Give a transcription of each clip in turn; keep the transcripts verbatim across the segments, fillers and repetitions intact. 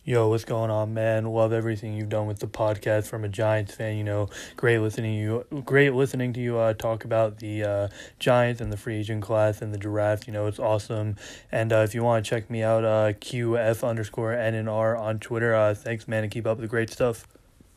Yo, what's going on, man? Love everything you've done with the podcast from a Giants fan. You know, great listening to you. Great listening to you uh, talk about the uh, Giants and the free agent class and the draft. You know, it's awesome. And uh, if you want to check me out, uh, Q F underscore N N R on Twitter. Uh, thanks, man, and keep up the great stuff.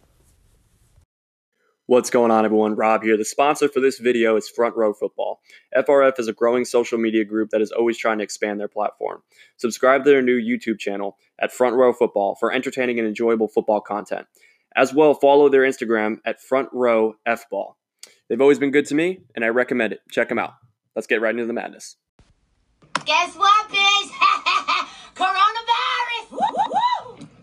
What's going on, everyone? Rob here. The sponsor for this video is Front Row Football. F R F is a growing social media group that is always trying to expand their platform. Subscribe to their new YouTube channel at Front Row Football for entertaining and enjoyable football content. As well, follow their Instagram at Front Row F Ball. They've always been good to me, and I recommend it. Check them out. Let's get right into the madness. Guess what, biz? Coronavirus! Woo, woo, woo!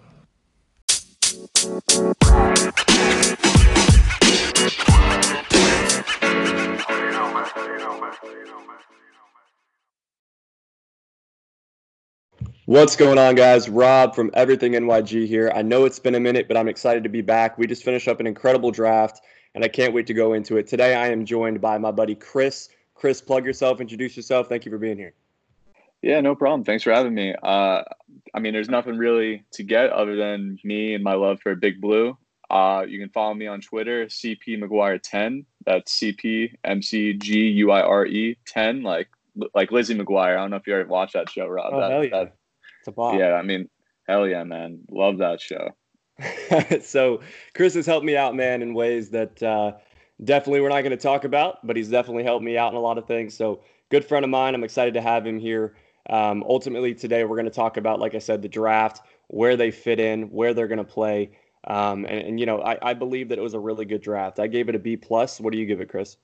What's going on, guys? Rob from Everything N Y G here. I know it's been a minute, but I'm excited to be back. We just finished up an incredible draft, and I can't wait to go into it. Today, I am joined by my buddy Chris. Chris, plug yourself, introduce yourself. Thank you for being here. Yeah, no problem. Thanks for having me. Uh, I mean, there's nothing really to get other than me and my love for Big Blue. Uh, you can follow me on Twitter, C P McGuire ten. That's C P M C G U I R E ten, like like Lizzie McGuire. I don't know if you ever watched that show, Rob. Oh, that, hell yeah. That, It's a bop. yeah, I mean, hell yeah, man. Love that show. So Chris has helped me out, man, in ways that uh, definitely we're not going to talk about, but he's definitely helped me out in a lot of things. So good friend of mine. I'm excited to have him here. Um, ultimately, today we're going to talk about, like I said, the draft, where they fit in, where they're going to play. Um, and, and, you know, I, I believe that it was a really good draft. I gave it a B plus. What do you give it, Chris?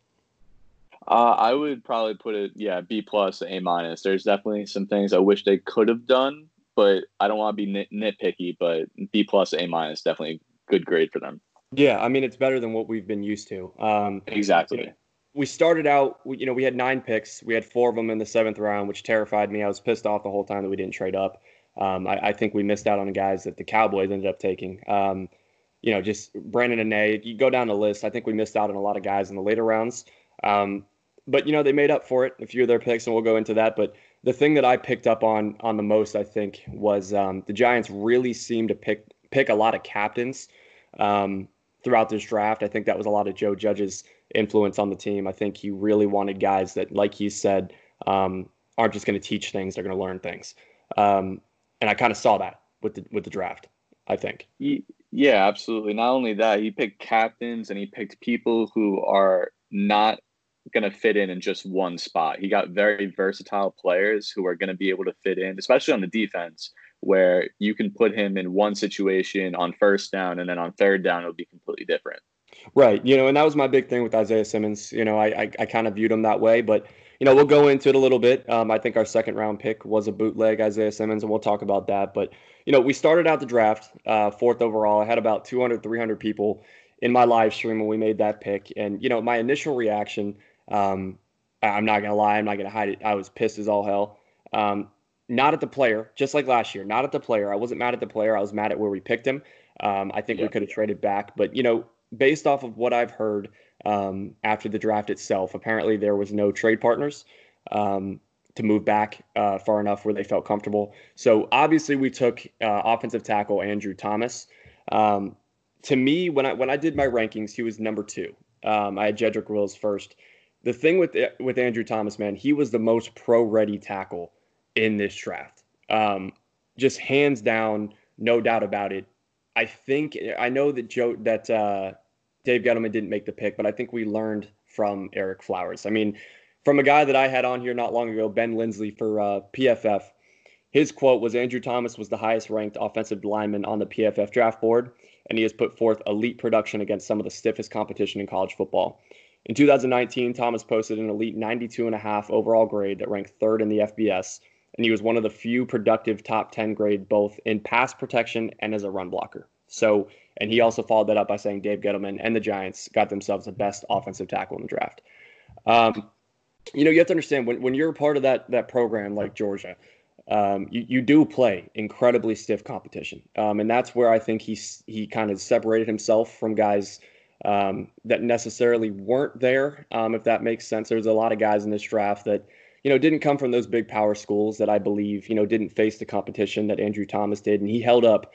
Uh, I would probably put it, yeah, B plus, A minus. There's definitely some things I wish they could have done, but I don't want to be nit- nitpicky, but B plus, A minus, definitely a good grade for them. Yeah, I mean, it's better than what we've been used to. Um, Exactly. You know, we started out, you know, we had nine picks. We had four of them in the seventh round, which terrified me. I was pissed off the whole time that we didn't trade up. Um, I, I think we missed out on guys that the Cowboys ended up taking. Um, you know, just Brandon and Nate. You go down the list. I think we missed out on a lot of guys in the later rounds. Um, but, you know, they made up for it, a few of their picks, and we'll go into that. But the thing that I picked up on on the most, I think, was um, the Giants really seemed to pick pick a lot of captains um, throughout this draft. I think that was a lot of Joe Judge's influence on the team. I think he really wanted guys that, like he said, um, aren't just going to teach things; they're going to learn things. Um, and I kind of saw that with the with the draft, I think. Yeah, absolutely. Not only that, he picked captains and he picked people who are not going to fit in in just one spot. He got very versatile players who are going to be able to fit in, especially on the defense, where you can put him in one situation on first down and then on third down, it'll be completely different. Right. You know, and that was my big thing with Isaiah Simmons. You know, I I, I kind of viewed him that way, but you know, we'll go into it a little bit. Um, I think our second round pick was a bootleg Isaiah Simmons, and we'll talk about that. But you know, we started out the draft uh, fourth overall. I had about two hundred, three hundred people in my live stream when we made that pick, and you know, my initial reaction, um, I- I'm not gonna lie, I'm not gonna hide it. I was pissed as all hell. Um, not at the player, just like last year. Not at the player. I wasn't mad at the player. I was mad at where we picked him. Um, I think we Yeah. could have traded back, but you know, based off of what I've heard um, after the draft itself, apparently there was no trade partners um, to move back uh, far enough where they felt comfortable. So obviously we took uh, offensive tackle Andrew Thomas. Um, to me, when I when I did my rankings, he was number two. Um, I had Jedrick Wills first. The thing with with Andrew Thomas, man, he was the most pro-ready tackle in this draft. Um, just hands down, no doubt about it. I think I know that Joe that uh, Dave Gettleman didn't make the pick, but I think we learned from Eric Flowers. I mean, from a guy that I had on here not long ago, Ben Lindsley for uh, P F F. His quote was Andrew Thomas was the highest ranked offensive lineman on the P F F draft board, and he has put forth elite production against some of the stiffest competition in college football. In two thousand nineteen, Thomas posted an elite ninety-two and a half overall grade that ranked third in the F B S, and he was one of the few productive top ten grade both in pass protection and as a run blocker. So, and he also followed that up by saying Dave Gettleman and the Giants got themselves the best offensive tackle in the draft. Um, you know, you have to understand when, when you're a part of that that program like Georgia, um, you, you do play incredibly stiff competition. Um, and that's where I think he's, he kind of separated himself from guys um, that necessarily weren't there, um, if that makes sense. There's a lot of guys in this draft that, you know, didn't come from those big power schools that I believe, you know, didn't face the competition that Andrew Thomas did. And he held up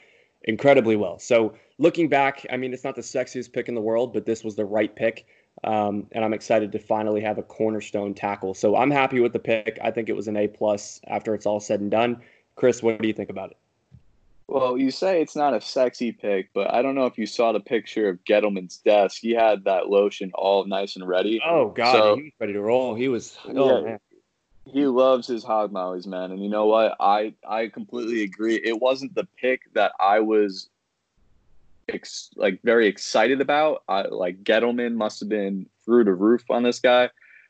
incredibly well. So looking back, I mean, it's not the sexiest pick in the world, but this was the right pick. Um, and I'm excited to finally have a cornerstone tackle. So I'm happy with the pick. I think it was an A plus after it's all said and done. Chris, what do you think about it? Well, you say it's not a sexy pick, but I don't know if you saw the picture of Gettleman's desk. He had that lotion all nice and ready. Oh, God, so, he was ready to roll. He was, yeah, oh, man. He loves his hog mollies, man. And you know what? I, I completely agree. It wasn't the pick that I was ex- like very excited about. I, like Gettleman must have been through the roof on this guy.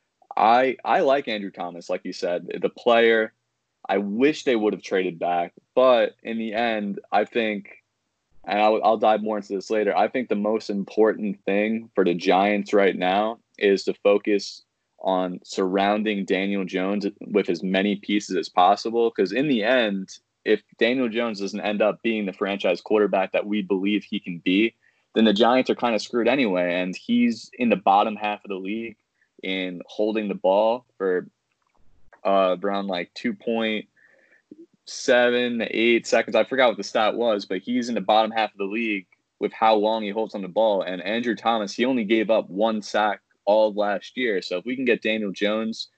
I I like Andrew Thomas, like you said, the player. I wish they would have traded back, but in the end, I think, and I'll, I'll dive more into this later, I think the most important thing for the Giants right now is to focus on surrounding Daniel Jones with as many pieces as possible. Because in the end, if Daniel Jones doesn't end up being the franchise quarterback that we believe he can be, then the Giants are kind of screwed anyway. And he's in the bottom half of the league in holding the ball for uh, around like two point seven, eight seconds. I forgot what the stat was, but he's in the bottom half of the league with how long he holds on the ball. And Andrew Thomas, he only gave up one sack all of last year. So if we can get Daniel Jones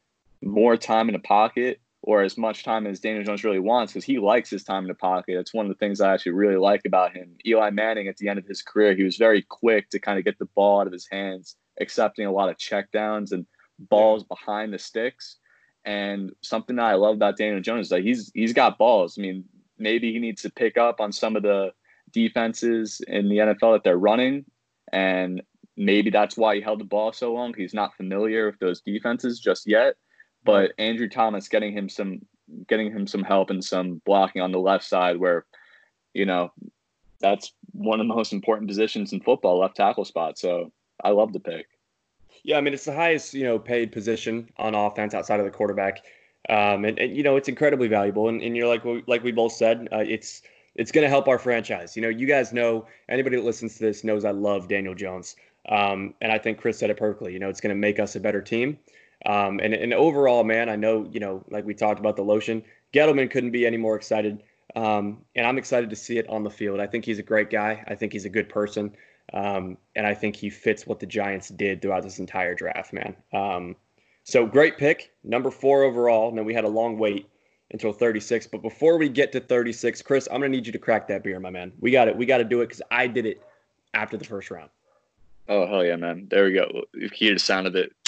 more time in the pocket, or as much time as Daniel Jones really wants, because he likes his time in the pocket. It's one of the things I actually really like about him. Eli Manning, at the end of his career, he was very quick to kind of get the ball out of his hands, accepting a lot of checkdowns and balls behind the sticks. And something that I love about Daniel Jones is that he's he's got balls. I mean, maybe he needs to pick up on some of the defenses in the N F L that they're running, and maybe that's why he held the ball so long. He's not familiar with those defenses just yet. But Andrew Thomas getting him some getting him some help and some blocking on the left side, where, you know, that's one of the most important positions in football, left tackle spot. So I love the pick. Yeah, I mean, it's the highest, you know, paid position on offense outside of the quarterback. Um, and, and, you know, it's incredibly valuable. And, and you're like, like we both said, uh, it's it's going to help our franchise. You know, you guys know, anybody that listens to this knows I love Daniel Jones. Um, and I think Chris said it perfectly. You know, it's going to make us a better team. Um, and, and overall, man, I know, you know, like we talked about the lotion, Gettleman couldn't be any more excited. Um, and I'm excited to see it on the field. I think he's a great guy. I think he's a good person. Um, and I think he fits what the Giants did throughout this entire draft, man. Um, so great pick, number four overall. And then we had a long wait until thirty-six. But before we get to thirty-six, Chris, I'm going to need you to crack that beer, my man. We got it. We got to do it because I did it after the first round. Oh, hell yeah, man. There we go. You hear the sound of it.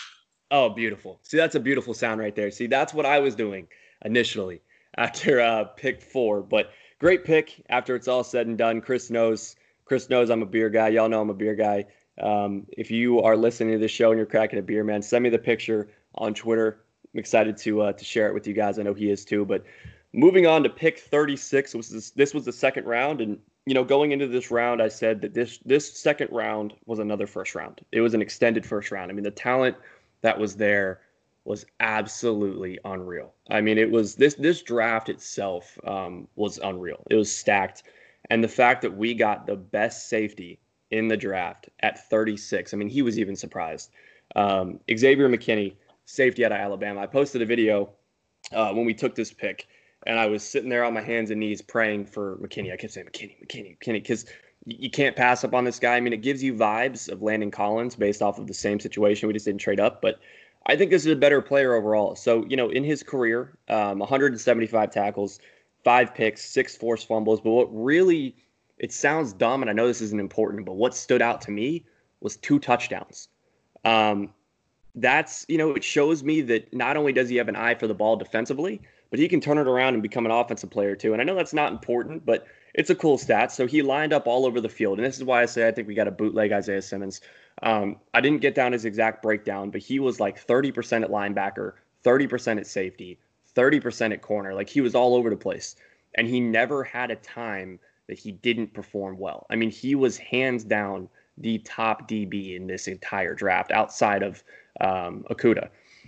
Oh, beautiful. See, that's a beautiful sound right there. See, that's what I was doing initially after uh, pick four. But great pick after it's all said and done. Chris knows. Chris knows I'm a beer guy. Y'all know I'm a beer guy. Um, if you are listening to this show and you're cracking a beer, man, send me the picture on Twitter. I'm excited to uh, to share it with you guys. I know he is too. But moving on to pick thirty-six, was this, this was the second round. And, you know, going into this round, I said that this this second round was another first round. It was an extended first round. I mean, the talent that was there was absolutely unreal. I mean, it was this this draft itself um, was unreal. It was stacked. And the fact that we got the best safety in the draft at thirty-six, I mean, he was even surprised. Um, Xavier McKinney, safety out of Alabama. I posted a video uh, when we took this pick, and I was sitting there on my hands and knees praying for McKinney. I kept saying, McKinney, McKinney, McKinney, because you can't pass up on this guy. I mean, it gives you vibes of Landon Collins based off of the same situation. We just didn't trade up, but I think this is a better player overall. So, you know, in his career, um, one hundred seventy-five tackles, five picks, six forced fumbles. But what really, it sounds dumb, and I know this isn't important, but what stood out to me was two touchdowns. Um, that's, you know, it shows me that not only does he have an eye for the ball defensively, but he can turn it around and become an offensive player too. And I know that's not important, but it's a cool stat. So he lined up all over the field. And this is why I say I think we got to bootleg Isaiah Simmons. Um, I didn't get down his exact breakdown, but he was like thirty percent at linebacker, thirty percent at safety, thirty percent at corner. Like, he was all over the place. And he never had a time that he didn't perform well. I mean, he was hands down the top D B in this entire draft outside of um, Okudah.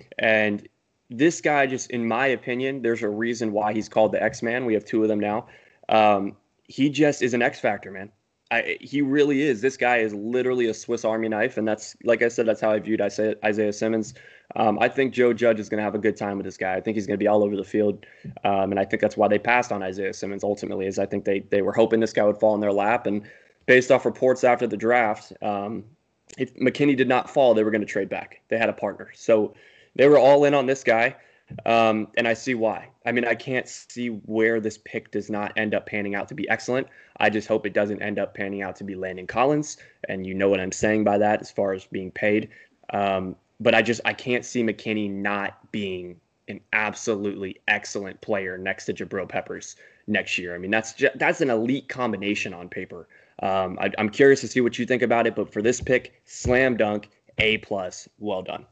And this guy, just in my opinion, there's a reason why he's called the X-Man. We have two of them now. Um, he just is an X factor, man. I, he really is. This guy is literally a Swiss Army knife, and that's, like I said, that's how I viewed Isaiah, Isaiah Simmons. Um, I think Joe Judge is going to have a good time with this guy. I think he's going to be all over the field, um, and I think that's why they passed on Isaiah Simmons ultimately, is I think they they were hoping this guy would fall in their lap, and based off reports after the draft, um, if McKinney did not fall, they were going to trade back. They had a partner, so they were all in on this guy. Um, and I see why. I mean, I can't see where this pick does not end up panning out to be excellent. I just hope it doesn't end up panning out to be Landon Collins. And you know what I'm saying by that as far as being paid. Um, but I just, I can't see McKinney not being an absolutely excellent player next to Jabril Peppers next year. I mean, that's just, that's an elite combination on paper. Um, I, I'm curious to see what you think about it, but for this pick, slam dunk, A plus, well done.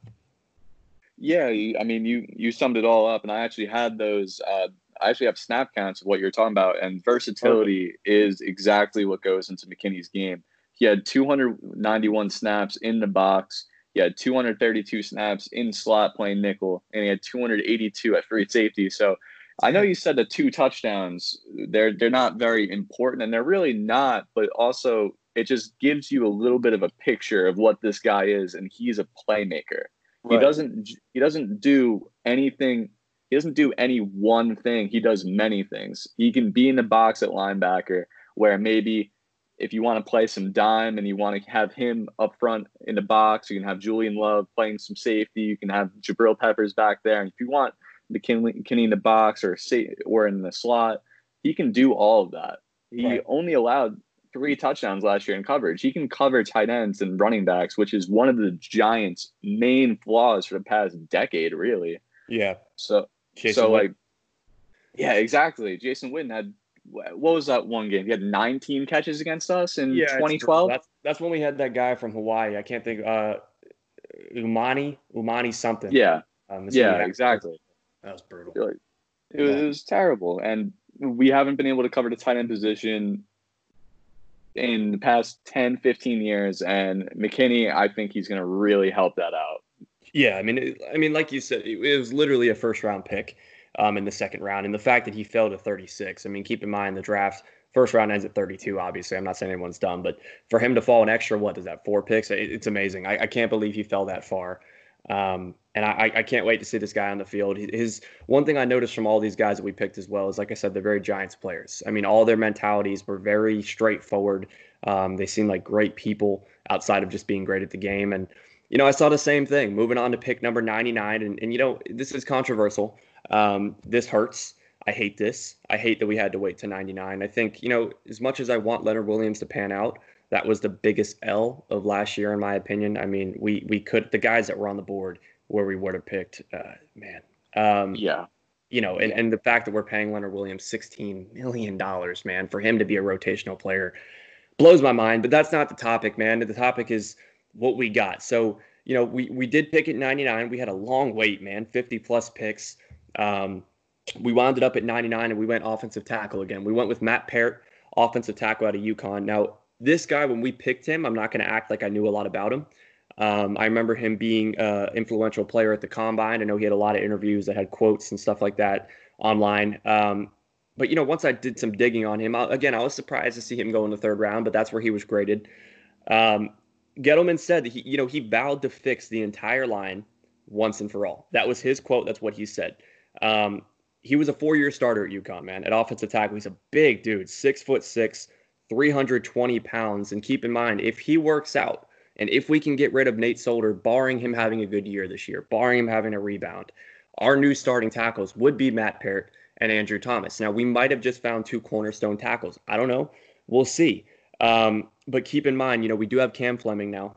Yeah, I mean, you you summed it all up, and I actually had those. Uh, I actually have snap counts of what you're talking about, and versatility Perfect. is exactly what goes into McKinney's game. He had two hundred ninety-one snaps in the box. He had two hundred thirty-two snaps in slot playing nickel, and he had two hundred eighty-two at free safety. So I know you said the two touchdowns, they're they're not very important, and they're really not, but also it just gives you a little bit of a picture of what this guy is, and he's a playmaker. Right. He doesn't he doesn't do anything. He doesn't do any one thing. He does many things. He can be in the box at linebacker, where maybe if you want to play some dime and you want to have him up front in the box, you can have Julian Love playing some safety. You can have Jabril Peppers back there. And if you want McKinney, McKinney in the box or or in the slot, he can do all of that. He right. only allowed three touchdowns last year in coverage. He can cover tight ends and running backs, which is one of the Giants' main flaws for the past decade, really. Yeah. So, Jason so Witten. like, yeah, exactly. Jason Witten had, what was that one game? He had nineteen catches against us in yeah, twenty twelve. That's that's when we had that guy from Hawaii. I can't think. Uh, Umani, Umani something. Yeah. Um, yeah, exactly. That was brutal. It, it, was, it was terrible, and we haven't been able to cover the tight end position in the past ten, fifteen years, and McKinney, I think he's going to really help that out. Yeah, I mean, it, I mean, like you said, it, it was literally a first-round pick um, in the second round, and the fact that he fell to thirty-six, I mean, keep in mind the draft, first round ends at thirty-two, obviously. I'm not saying anyone's dumb, but for him to fall an extra, what is that, four picks? It, it's amazing. I, I can't believe he fell that far. Um, and I, I can't wait to see this guy on the field. His one thing I noticed from all these guys that we picked as well is, like I said, they're very Giants players. I mean, all their mentalities were very straightforward. Um, they seem like great people outside of just being great at the game. And, you know, I saw the same thing moving on to pick number ninety-nine. And, and you know, this is controversial. Um, this hurts. I hate this. I hate that we had to wait to ninety-nine. I think, you know, as much as I want Leonard Williams to pan out, that was the biggest L of last year, in my opinion. I mean, we we could, the guys that were on the board where we would have picked, uh, man. Um, yeah. You know, and, and the fact that we're paying Leonard Williams sixteen million dollars, man, for him to be a rotational player blows my mind. But that's not the topic, man. The topic is what we got. So, you know, we, we did pick at ninety-nine. We had a long wait, man, fifty plus picks. Um, we wound up at ninety-nine, and we went offensive tackle again. We went with Matt Parrott, offensive tackle out of UConn. Now, this guy, when we picked him, I'm not going to act like I knew a lot about him. Um, I remember him being an influential player at the Combine. I know he had a lot of interviews that had quotes and stuff like that online. Um, but, you know, once I did some digging on him, I, again, I was surprised to see him go in the third round, but that's where he was graded. Um, Gettleman said that he, you know, he vowed to fix the entire line once and for all. That was his quote. That's what he said. Um, he was a four-year starter at UConn, man, at offensive tackle. He's a big dude, six foot six. three hundred twenty pounds. And keep in mind, if he works out and if we can get rid of Nate Solder, barring him having a good year this year, barring him having a rebound, our new starting tackles would be Matt Parrott and Andrew Thomas. Now, we might have just found two cornerstone tackles. I don't know. We'll see. Um, but keep in mind, you know, we do have Cam Fleming now,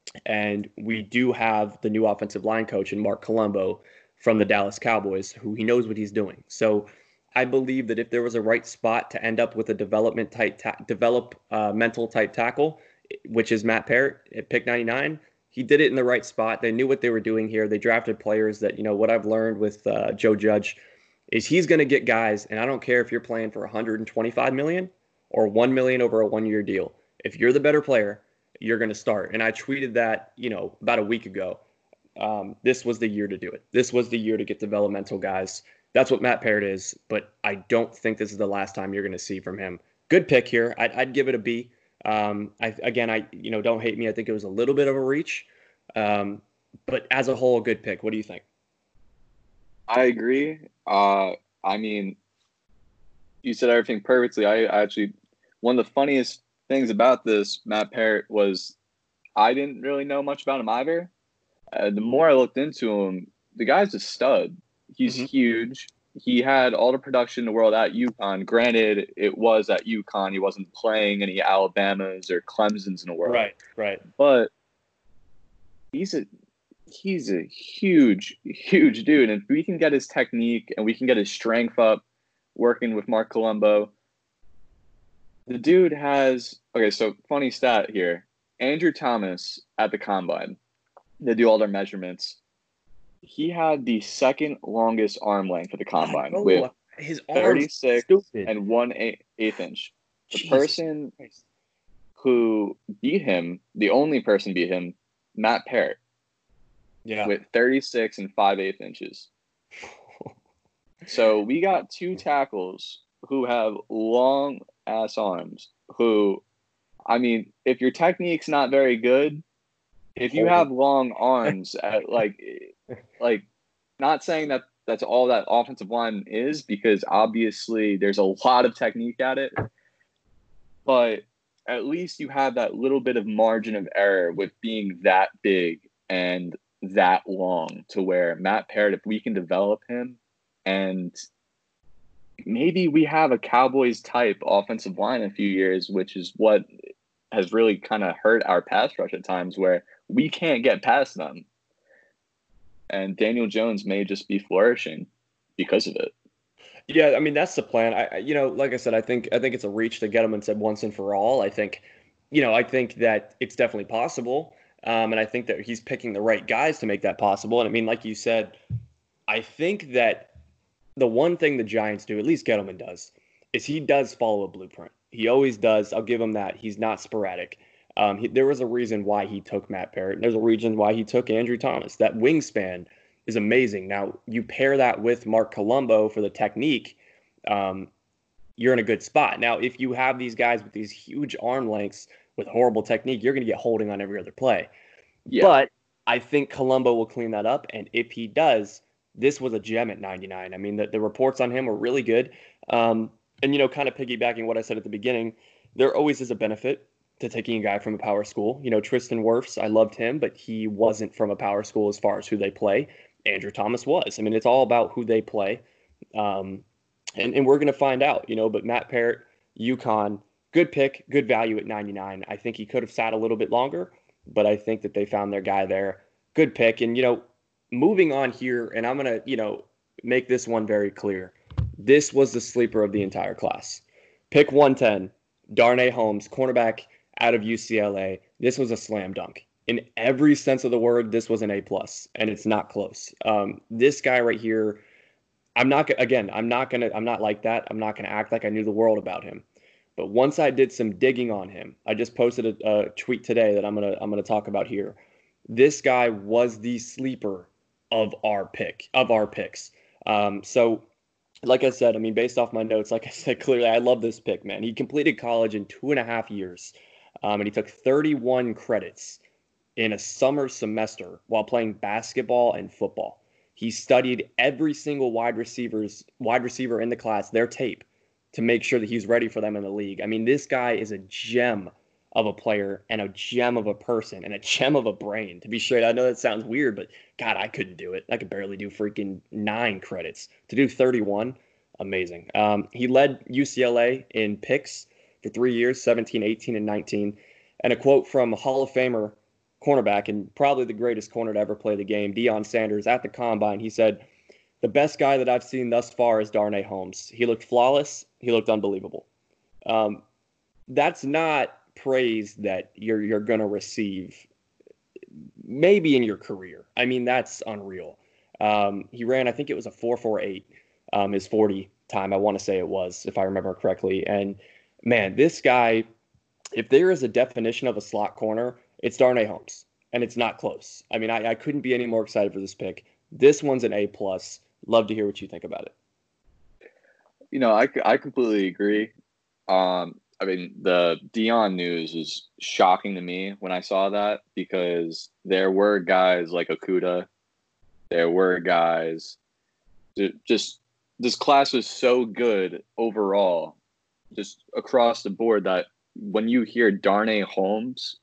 and we do have the new offensive line coach in Mark Colombo from the Dallas Cowboys, who he knows what he's doing. So I believe that if there was a right spot to end up with a development type, ta- develop uh, mental type tackle, which is Matt Parrott at pick ninety-nine, he did it in the right spot. They knew what they were doing here. They drafted players that, you know, what I've learned with uh, Joe Judge is he's going to get guys, and I don't care if you're playing for one hundred twenty-five million dollars or one million dollars over a one-year deal. If you're the better player, you're going to start. And I tweeted that, you know, about a week ago. Um, this was the year to do it. This was the year to get developmental guys. That's what Matt Parrott is, but I don't think this is the last time you're going to see from him. Good pick here. I'd, I'd give it a B. Um, I, again, I you know don't hate me. I think it was a little bit of a reach, um, but as a whole, a good pick. What do you think? I agree. Uh, I mean, you said everything perfectly. I, I actually, one of the funniest things about this Matt Parrott was I didn't really know much about him either. Uh, the more I looked into him, the guy's a stud. He's Mm-hmm. huge. He had all the production in the world at UConn. Granted, it was at UConn. He wasn't playing any Alabamas or Clemsons in the world. Right, right. But he's a he's a huge, huge dude. And if we can get his technique and we can get his strength up working with Mark Colombo, the dude has okay, so funny stat here. Andrew Thomas at the combine, they do all their measurements. He had the second longest arm length at the combine Oh, with his arms thirty-six stupid. and one eighth, eighth inch. The Jesus person Christ. who beat him, the only person beat him, Matt Parrott, Yeah. with thirty-six and five eighths inches. So we got two tackles who have long ass arms. Who, I mean, if your technique's not very good, if you have long arms, at like, like, not saying that that's all that offensive line is, because obviously there's a lot of technique at it, but at least you have that little bit of margin of error with being that big and that long, to where Matt Parrott, if we can develop him, and maybe we have a Cowboys type offensive line in a few years, which is what has really kind of hurt our pass rush at times, where we can't get past them. And Daniel Jones may just be flourishing because of it. Yeah, I mean that's the plan. I, you know, like I said, I think I think it's a reach to get him and said once and for all. I think, you know, I think that it's definitely possible, um, and I think that he's picking the right guys to make that possible. And I mean, like you said, I think that the one thing the Giants do, at least Gettleman does, is he does follow a blueprint. He always does. I'll give him that. He's not sporadic. Um, he, there was a reason why he took Matt Parrott. There's a reason why he took Andrew Thomas. That wingspan is amazing. Now, you pair that with Mark Colombo for the technique, um, you're in a good spot. Now, if you have these guys with these huge arm lengths with horrible technique, you're going to get holding on every other play. Yeah. But I think Colombo will clean that up. And if he does, this was a gem at ninety-nine. I mean, the, the reports on him were really good. Um, and, you know, kind of piggybacking what I said at the beginning, there always is a benefit to taking a guy from a power school. You know, Tristan Wirfs, I loved him, but he wasn't from a power school as far as who they play. Andrew Thomas was. I mean, it's all about who they play. Um, and, and we're going to find out, you know, but Matt Parrott, UConn, good pick, good value at ninety-nine. I think he could have sat a little bit longer, but I think that they found their guy there. Good pick. And, you know, moving on here, and I'm going to, you know, make this one very clear. This was the sleeper of the entire class. Pick one ten, Darnay Holmes, cornerback out of U C L A. This was a slam dunk. In every sense of the word, this was an A plus, and it's not close. Um, this guy right here, I'm not again. I'm not gonna. I'm not like that. I'm not gonna act like I knew the world about him. But once I did some digging on him, I just posted a, a tweet today that I'm gonna. I'm gonna talk about here. This guy was the sleeper of our pick of our picks. Um, so, like I said, I mean, based off my notes, like I said, clearly, I love this pick, man. He completed college in two and a half years, um, and he took thirty-one credits in a summer semester while playing basketball and football. He studied every single wide receivers, wide receiver in the class, their tape, to make sure that he's ready for them in the league. I mean, this guy is a gem of a player and a gem of a person and a gem of a brain, to be straight. I know that sounds weird, but God, I couldn't do it. I could barely do freaking nine credits. To do thirty-one, amazing. Um, he led U C L A in picks for three years, seventeen, eighteen, and nineteen. And a quote from Hall of Famer cornerback and probably the greatest corner to ever play the game, Deion Sanders, at the combine. He said, "The best guy that I've seen thus far is Darnay Holmes. He looked flawless. He looked unbelievable." Um, that's not praise that you're you're going to receive maybe in your career. I mean, that's unreal. Um, he ran, I think it was a four four eight, um, his forty time. I want to say it was, if I remember correctly. And man, this guy, if there is a definition of a slot corner, it's Darnay Holmes, and it's not close. I mean, I, I couldn't be any more excited for this pick. This one's an A plus. Love to hear what you think about it. You know, I, I completely agree. Um, I mean, the Dion news was shocking to me when I saw that, because there were guys like Okuda, there were guys, just this class was so good overall, just across the board, that when you hear Darnay Holmes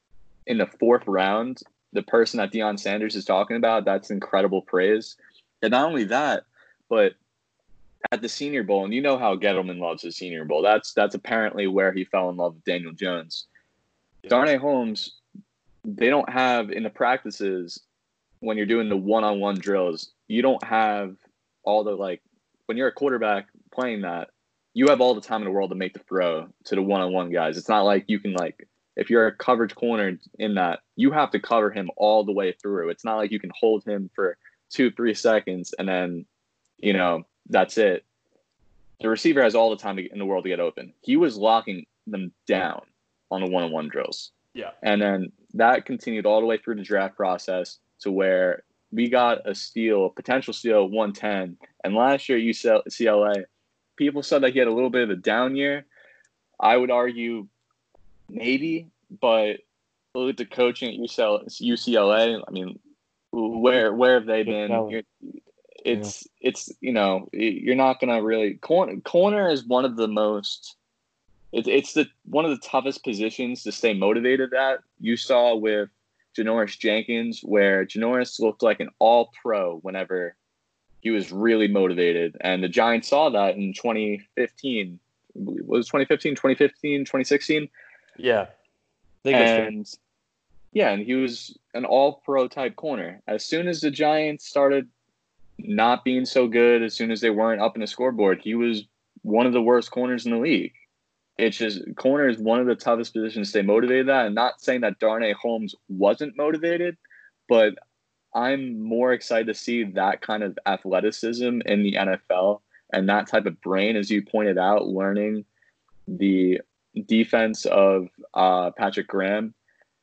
in the fourth round, the person that Deion Sanders is talking about, that's incredible praise. And not only that, but at the Senior Bowl, and you know how Gettleman loves the Senior Bowl, that's that's apparently where he fell in love with Daniel Jones. Yeah. Darnay Holmes, they don't have in the practices, when you're doing the one-on-one drills, you don't have all the, like, when you're a quarterback playing that, you have all the time in the world to make the throw to the one-on-one guys. It's not like you can, like, if you're a coverage corner in that, you have to cover him all the way through. It's not like you can hold him for two, three seconds and then, you know, that's it. The receiver has all the time in the world to get open. He was locking them down on the one-on-one drills. Yeah. And then that continued all the way through the draft process to where we got a steal, a potential steal at one ten. And last year at U C L A, people said that he had a little bit of a down year. I would argue maybe, but look at the coaching at U C L A. I mean, where where have they been? It's yeah. it's you know, you're not gonna really corner. Corner is one of the most. It's it's the one of the toughest positions to stay motivated at. You saw with Janoris Jenkins, where Janoris looked like an all-pro whenever he was really motivated, and the Giants saw that in twenty fifteen. Was it twenty fifteen, twenty fifteen, twenty sixteen? Yeah. I think and yeah, and he was an all-pro type corner. As soon as the Giants started not being so good, as soon as they weren't up in the scoreboard, he was one of the worst corners in the league. It's just, corner is one of the toughest positions to stay motivated at. I'm not saying that Darnay Holmes wasn't motivated, but I'm more excited to see that kind of athleticism in the N F L and that type of brain, as you pointed out, learning the defense of uh, Patrick Graham.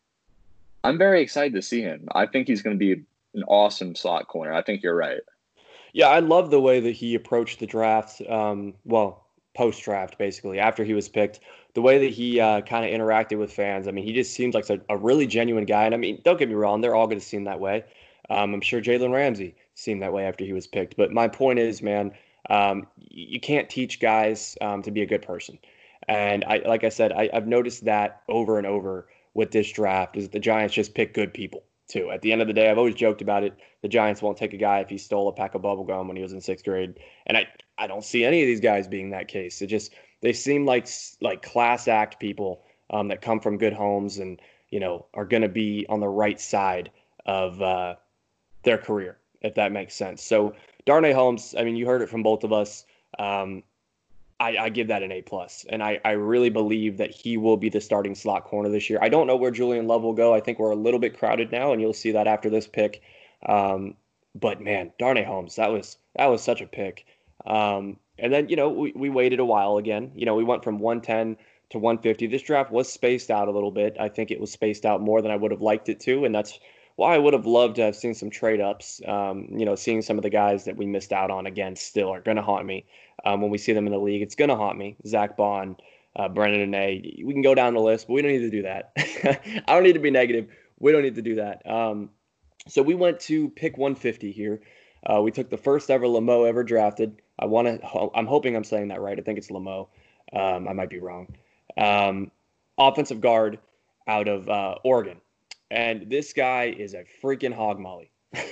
I'm very excited to see him. I think he's going to be an awesome slot corner. I think you're right. Yeah, I love the way that he approached the draft. Um, well, post-draft, basically, after he was picked, the way that he uh, kind of interacted with fans. I mean, he just seems like a, a really genuine guy. And I mean, don't get me wrong, they're all going to seem that way. Um, I'm sure Jalen Ramsey seemed that way after he was picked. But my point is, man, um, you can't teach guys um, to be a good person. And I, like I said, I, I've noticed that over and over with this draft, is that the Giants just pick good people too. At the end of the day, I've always joked about it. The Giants won't take a guy if he stole a pack of bubble gum when he was in sixth grade. And I, I don't see any of these guys being that case. It just, they seem like like class act people um, that come from good homes and, you know, are going to be on the right side of uh, their career, if that makes sense. So Darnay Holmes, I mean, you heard it from both of us. Um, I, I give that an A plus, and I, I really believe that he will be the starting slot corner this year. I don't know where Julian Love will go. I think we're a little bit crowded now, and you'll see that after this pick. Um, but man, Darnay Holmes, that was that was such a pick. Um, and then you know we, we waited a while again. You know we went from one ten to one fifty. This draft was spaced out a little bit. I think it was spaced out more than I would have liked it to, and that's why I would have loved to have seen some trade ups. Um, you know, seeing some of the guys that we missed out on again still are going to haunt me. Um, when we see them in the league, it's going to haunt me. Zach Bond, uh, Brennan Ane. We can go down the list, but we don't need to do that. I don't need to be negative. We don't need to do that. Um, so we went to pick one fifty here. Uh, we took the first ever Lamo ever drafted. I want to. I'm hoping I'm saying that right. I think it's Lamo. Um, I might be wrong. Um, offensive guard out of uh, Oregon, and this guy is a freaking hog molly.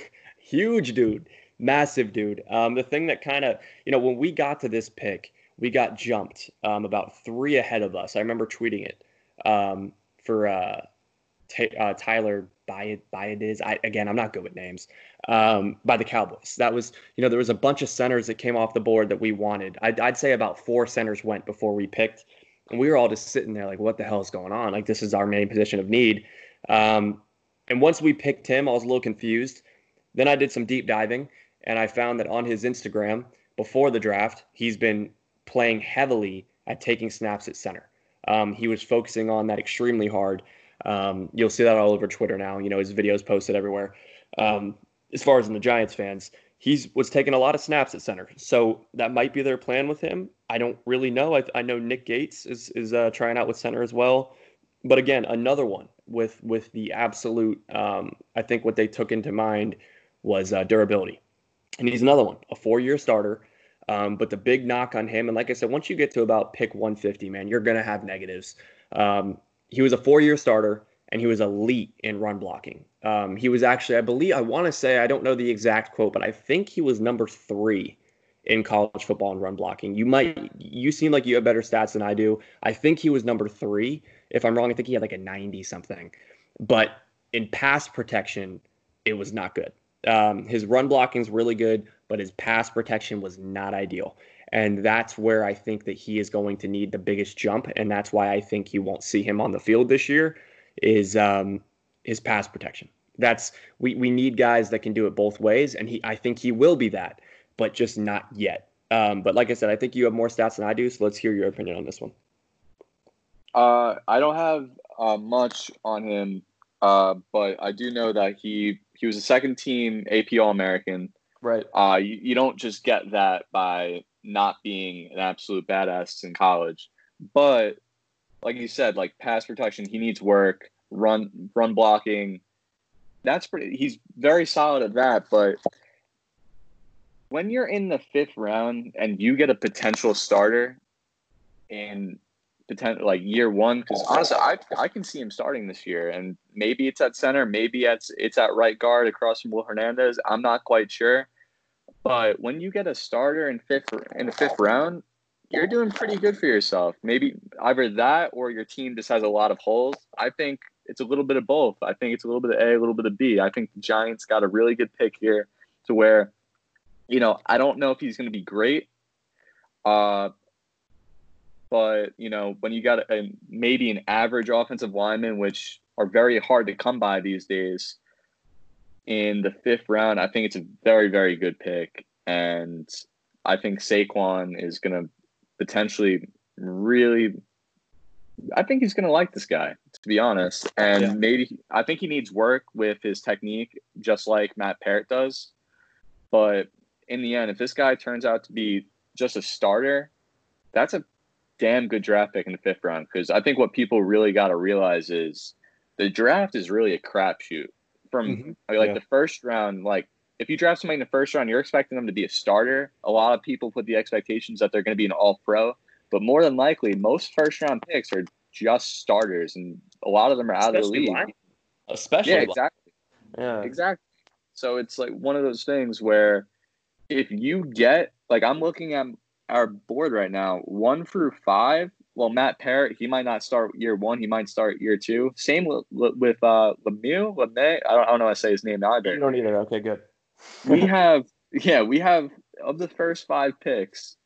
Huge dude. Massive dude. Um, the thing that kind of, you know, when we got to this pick, we got jumped um, about three ahead of us. I remember tweeting it um, for uh, t- uh, Tyler Biadasz. I Again, I'm not good with names. Um, by the Cowboys. That was, you know, there was a bunch of centers that came off the board that we wanted. I'd, I'd say about four centers went before we picked. And we were all just sitting there like, what the hell is going on? Like, this is our main position of need. Um, and once we picked him, I was a little confused. Then I did some deep diving. And I found that on his Instagram, before the draft, he's been playing heavily at taking snaps at center. Um, he was focusing on that extremely hard. Um, you'll see that all over Twitter now. You know, his videos posted everywhere. Um, as far as in the Giants fans, He was taking a lot of snaps at center. So that might be their plan with him. I don't really know. I, I know Nick Gates is, is uh, trying out with center as well. But again, another one with, with the absolute, um, I think what they took into mind was uh, durability. And he's another one, a four-year starter. Um, but the big knock on him, and like I said, once you get to about pick one fifty, man, you're going to have negatives. Um, he was a four-year starter, and he was elite in run blocking. Um, he was actually, I believe, I want to say, I don't know the exact quote, but I think he was number three in college football in run blocking. You might, you seem like you have better stats than I do. I think he was number three. If I'm wrong, I think he had like a ninety something. But in pass protection, it was not good. Um, his run blocking is really good, but his pass protection was not ideal. And that's where I think that he is going to need the biggest jump. And that's why I think you won't see him on the field this year is um, his pass protection. That's we, we need guys that can do it both ways. And he, I think he will be that, but just not yet. Um, but like I said, I think you have more stats than I do. So let's hear your opinion on this one. Uh, I don't have uh, much on him, uh, but I do know that he he was a second team A P All-American. Right. Uh, you, you don't just get that by not being an absolute badass in college. But like you said, like pass protection, he needs work. Run run blocking, that's pretty. He's very solid at that. But when you're in the fifth round and you get a potential starter in potential like year one, because honestly, I I can see him starting this year, and maybe it's at center, maybe it's it's at right guard across from Will Hernandez. I'm not quite sure, but when you get a starter in fifth in the fifth round, you're doing pretty good for yourself. Maybe either that or your team just has a lot of holes. I think it's a little bit of both. I think it's a little bit of A, a little bit of B. I think the Giants got a really good pick here to where, you know, I don't know if he's going to be great. Uh, but, you know, when you got a, maybe an average offensive lineman, which are very hard to come by these days, in the fifth round, I think it's a very, very good pick. And I think Saquon is going to potentially really – I think he's going to like this guy, to be honest. And yeah. maybe – I think he needs work with his technique, just like Matt Parrott does. But in the end, if this guy turns out to be just a starter, that's a damn good draft pick in the fifth round. Because I think what people really got to realize is the draft is really a crapshoot. From mm-hmm. like yeah. the first round, like if you draft somebody in the first round, you're expecting them to be a starter. A lot of people put the expectations that they're going to be an all-pro. But more than likely, most first-round picks are just starters, and a lot of them are out Especially of the league. Line. Especially yeah, exactly. Yeah, exactly. So it's like one of those things where if you get like I'm looking at our board right now, one through five. Well, Matt Parrott, he might not start year one. He might start year two. Same with, with uh, Lemieux, Lemay. I don't, I don't know how to say his name either. You don't either. Okay, good. we have, yeah, we have of the first five picks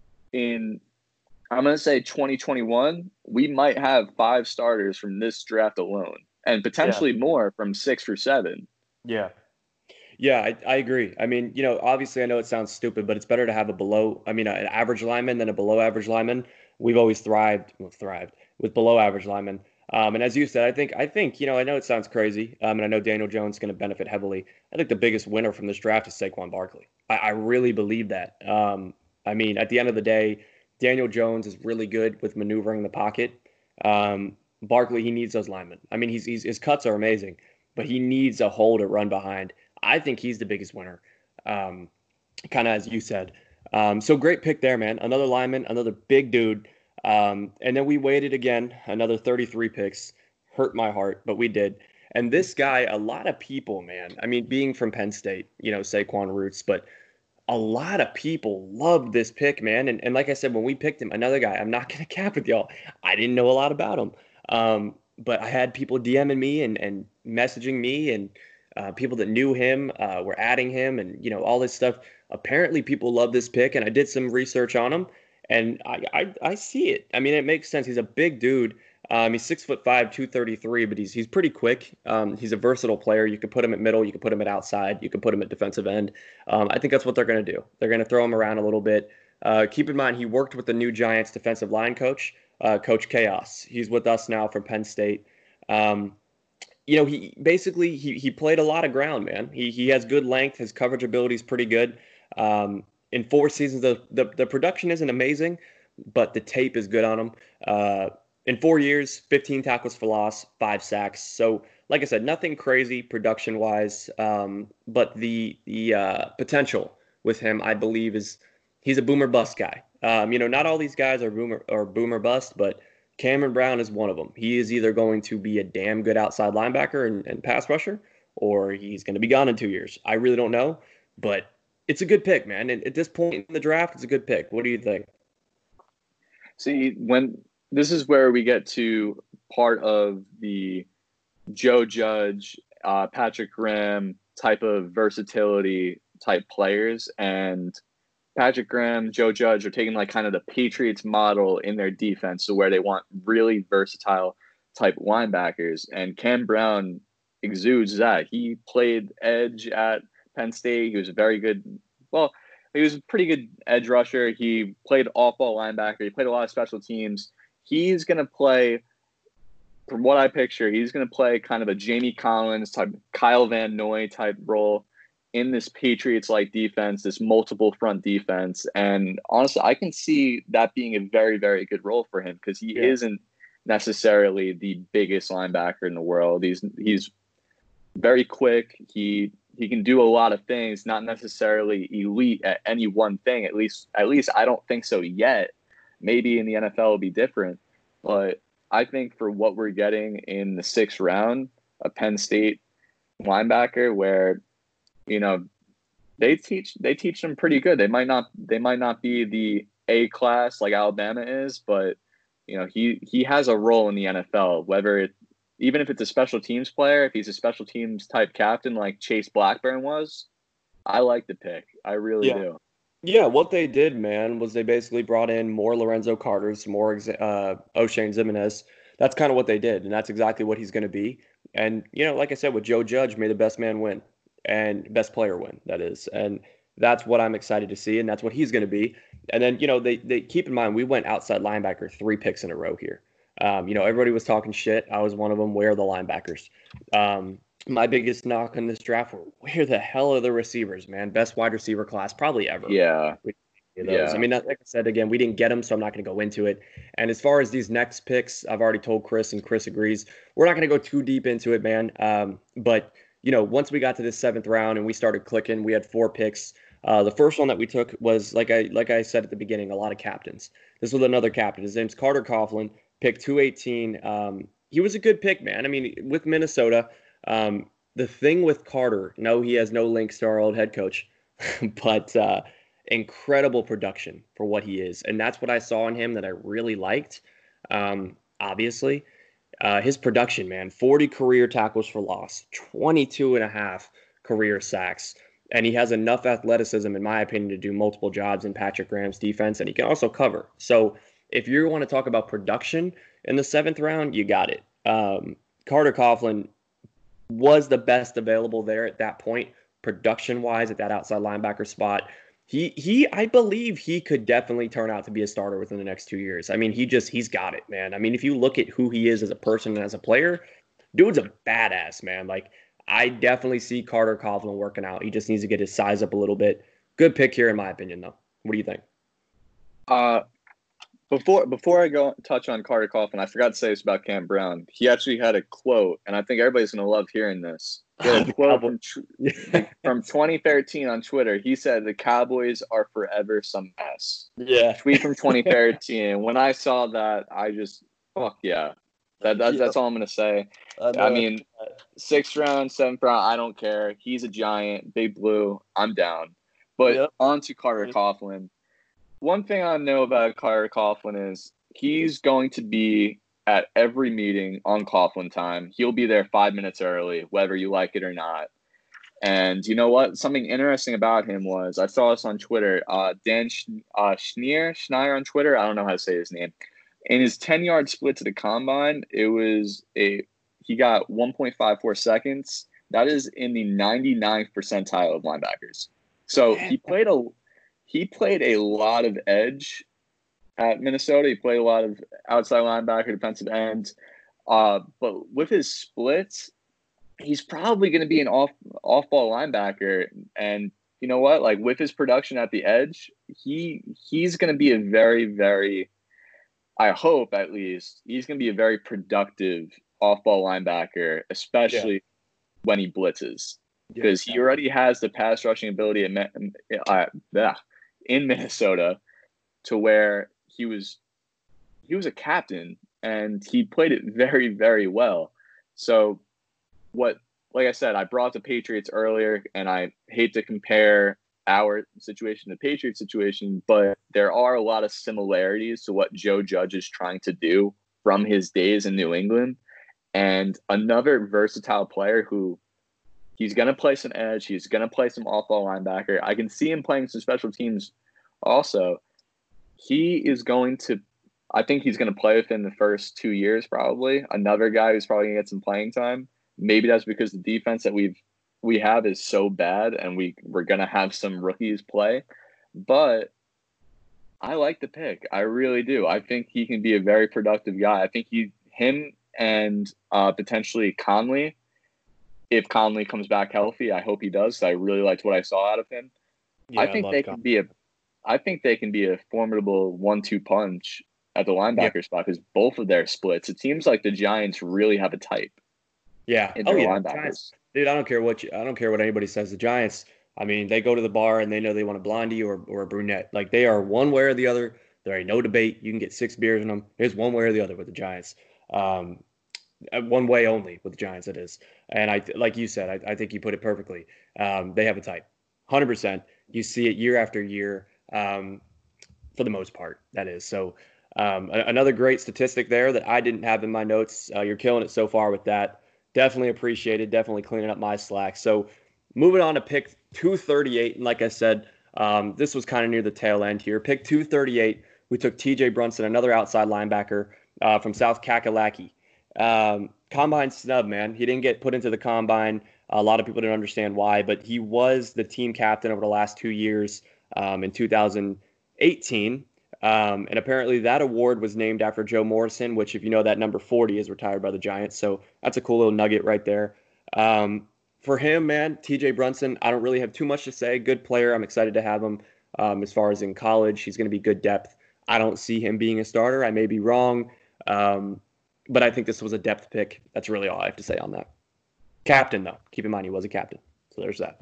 in, I'm going to say twenty twenty-one, we might have five starters from this draft alone and potentially yeah. more from six or seven. Yeah. Yeah, I, I agree. I mean, you know, obviously I know it sounds stupid, but it's better to have a below, I mean, an average lineman than a below average lineman. We've always thrived, well, thrived with below average linemen. Um, and as you said, I think, I think, you know, I know it sounds crazy. Um, and I know Daniel Jones is going to benefit heavily. I think the biggest winner from this draft is Saquon Barkley. I, I really believe that. Um, I mean, at the end of the day, Daniel Jones is really good with maneuvering the pocket. Um, Barkley, he needs those linemen. I mean, he's, he's his cuts are amazing, but he needs a hole to run behind. I think he's the biggest winner, um, kind of as you said. Um, so great pick there, man. Another lineman, another big dude. Um, and then we waited again, another thirty-three picks. Hurt my heart, but we did. And this guy, a lot of people, man, I mean, being from Penn State, you know, Saquon roots, but a lot of people loved this pick, man. And, and like I said, when we picked him, another guy, I'm not going to cap with y'all. I didn't know a lot about him. Um, but I had people DMing me and, and messaging me, and uh, people that knew him uh, were adding him, and, you know, all this stuff. Apparently people love this pick, and I did some research on him, and I, I, I see it. I mean, it makes sense. He's a big dude. Um, he's six foot five, two thirty-three, but he's he's pretty quick. Um, he's a versatile player. You could put him at middle, you could put him at outside, you could put him at defensive end. Um, I think that's what they're going to do. They're going to throw him around a little bit. Uh, keep in mind, he worked with the new Giants defensive line coach, uh, Coach Chaos. He's with us now from Penn State. Um, you know, he basically he he played a lot of ground, man. He he has good length. His coverage ability is pretty good. Um, in four seasons, the, the the production isn't amazing, but the tape is good on him. Uh, in four years, fifteen tackles for loss, five sacks. So, like I said, nothing crazy production wise, um, but the the uh, potential with him, I believe, is he's a boomer bust guy. Um, you know, not all these guys are boomer or boomer bust, but Cameron Brown is one of them. He is either going to be a damn good outside linebacker and, and pass rusher, or he's going to be gone in two years. I really don't know, but it's a good pick, man. And at this point in the draft, it's a good pick. What do you think? See, when this is where we get to part of the Joe Judge, uh, Patrick Graham type of versatility type players, and Patrick Graham, Joe Judge are taking like kind of the Patriots model in their defense, so where they want really versatile type linebackers. And Cam Brown exudes that. He played edge at Penn State. He was a very good, well, he was a pretty good edge rusher. He played off-ball linebacker. He played a lot of special teams. He's going to play, from what I picture, he's going to play kind of a Jamie Collins type, Kyle Van Noy type role in this Patriots-like defense, this multiple front defense. And honestly, I can see that being a very, very good role for him because he yeah. isn't necessarily the biggest linebacker in the world. He's he's very quick. He he can do a lot of things, not necessarily elite at any one thing. At least at least I don't think so yet. Maybe in the N F L it'll be different. But I think for what we're getting in the sixth round, a Penn State linebacker where you know, they teach they teach them pretty good. They might not they might not be the A class like Alabama is, but you know, he he has a role in the N F L, whether it even if it's a special teams player, if he's a special teams type captain like Chase Blackburn was, I like the pick. I really yeah. do. Yeah, what they did, man, was they basically brought in more Lorenzo Carters, more uh, O'Shane Zimenez. That's kind of what they did, and that's exactly what he's going to be. And, you know, like I said, with Joe Judge, may the best man win. And best player win, that is. And that's what I'm excited to see, and that's what he's going to be. And then, you know, they, they keep in mind, we went outside linebacker three picks in a row here. Um, you know, everybody was talking shit. I was one of them. Where are the linebackers? Um, my biggest knock on this draft were, where the hell are the receivers, man? Best wide receiver class probably ever. Yeah. Yeah. I mean, like I said, again, we didn't get them, so I'm not going to go into it. And as far as these next picks, I've already told Chris, and Chris agrees. We're not going to go too deep into it, man. Um, but you know, once we got to this seventh round and we started clicking, we had four picks. Uh, the first one that we took was, like I like I said at the beginning, a lot of captains. This was another captain. His name's Carter Coughlin, pick two eighteen. Um, he was a good pick, man. I mean, with Minnesota, um, the thing with Carter, no, he has no links to our old head coach, but uh, incredible production for what he is. And that's what I saw in him that I really liked, um, obviously. Uh, his production, man, forty career tackles for loss, twenty-two and a half career sacks. And he has enough athleticism, in my opinion, to do multiple jobs in Patrick Graham's defense. And he can also cover. So if you want to talk about production in the seventh round, you got it. Um, Carter Coughlin was the best available there at that point, production-wise, at that outside linebacker spot. He, he, I believe he could definitely turn out to be a starter within the next two years. I mean, he just, he's got it, man. I mean, if you look at who he is as a person and as a player, dude's a badass, man. Like, I definitely see Carter Coughlin working out. He just needs to get his size up a little bit. Good pick here, in my opinion, though. What do you think? Uh, before before I go touch on Carter Coughlin, I forgot to say this about Cam Brown. He actually had a quote, and I think everybody's going to love hearing this. He had a quote from, from twenty thirteen on Twitter. He said, "The Cowboys are forever some mess." Yeah. Tweet from twenty thirteen. When I saw that, I just, fuck yeah. That, that, that's all I'm going to say. I, I mean, sixth round, seventh round, I don't care. He's a giant, big blue. I'm down. But yep. On to Carter Coughlin. One thing I know about Carter Coughlin is he's going to be at every meeting on Coughlin time. He'll be there five minutes early, whether you like it or not. And you know what? Something interesting about him was, I saw this on Twitter. Uh, Dan Sch- uh, Schneer, Schneier on Twitter, I don't know how to say his name. In his ten-yard split to the combine, it was a he got one point five four seconds. That is in the ninety-ninth percentile of linebackers. So he played a he played a lot of edge at Minnesota. He played a lot of outside linebacker, defensive end. Uh, but with his splits, he's probably going to be an off off ball linebacker. And you know what? Like with his production at the edge, he he's going to be a very, very, I hope at least, he's going to be a very productive off ball linebacker, especially yeah. when he blitzes. Because yeah, he already has the pass rushing ability in, uh, in Minnesota to where he was he was a captain and he played it very, very well. So what, like I said, I brought the Patriots earlier, and I hate to compare our situation to the Patriots situation, but there are a lot of similarities to what Joe Judge is trying to do from his days in New England. And another versatile player who he's going to play some edge, he's going to play some off-ball linebacker. I can see him playing some special teams also. He is going to, I think he's going to play within the first two years probably. Another guy who's probably going to get some playing time. Maybe that's because the defense that we've we have is so bad, and we we're gonna have some rookies play. But I like the pick. I really do. I think he can be a very productive guy. I think he, him, and uh, potentially Conley. If Conley comes back healthy, I hope he does. I really liked what I saw out of him. Yeah, I think I they Conley. can be a. I think they can be a formidable one-two punch at the linebacker yeah. spot, because both of their splits. It seems like the Giants really have a type. Yeah. Oh yeah. Giants, dude, I don't care what you, I don't care what anybody says. The Giants, I mean, they go to the bar and they know they want a blondie or, or a brunette. Like they are one way or the other. There ain't no debate. You can get six beers in them. There's one way or the other with the Giants. Um, one way only with the Giants, it is. And I, like you said, I, I think you put it perfectly. Um, they have a type, one hundred percent. You see it year after year, um, for the most part. That is so. Um, another great statistic there that I didn't have in my notes. Uh, you're killing it so far with that. Definitely appreciated. Definitely cleaning up my slack. So moving on to pick two thirty-eight. And like I said, um, this was kind of near the tail end here. Pick two thirty-eight, we took T J Brunson, another outside linebacker uh, from South Kakalaki. Um, combine snub, man. He didn't get put into the combine. A lot of people didn't understand why, but he was the team captain over the last two years um, in two thousand eighteen. Um, and apparently that award was named after Joe Morrison, which, if you know, that number forty is retired by the Giants. So that's a cool little nugget right there. Um, for him, man, T J Brunson, I don't really have too much to say. Good player. I'm excited to have him um, as far as in college. He's going to be good depth. I don't see him being a starter. I may be wrong. Um, but I think this was a depth pick. That's really all I have to say on that. Captain, though. Keep in mind he was a captain. So there's that.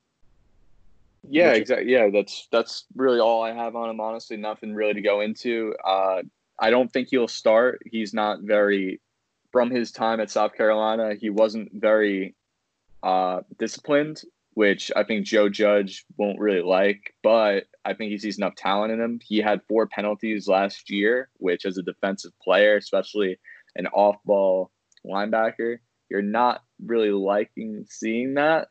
Yeah, exactly. Yeah, that's that's really all I have on him, honestly. Nothing really to go into. Uh, I don't think he'll start. He's not very, from his time at South Carolina, he wasn't very uh, disciplined, which I think Joe Judge won't really like. But I think he sees enough talent in him. He had four penalties last year, which as a defensive player, especially an off-ball linebacker, you're not really liking seeing that.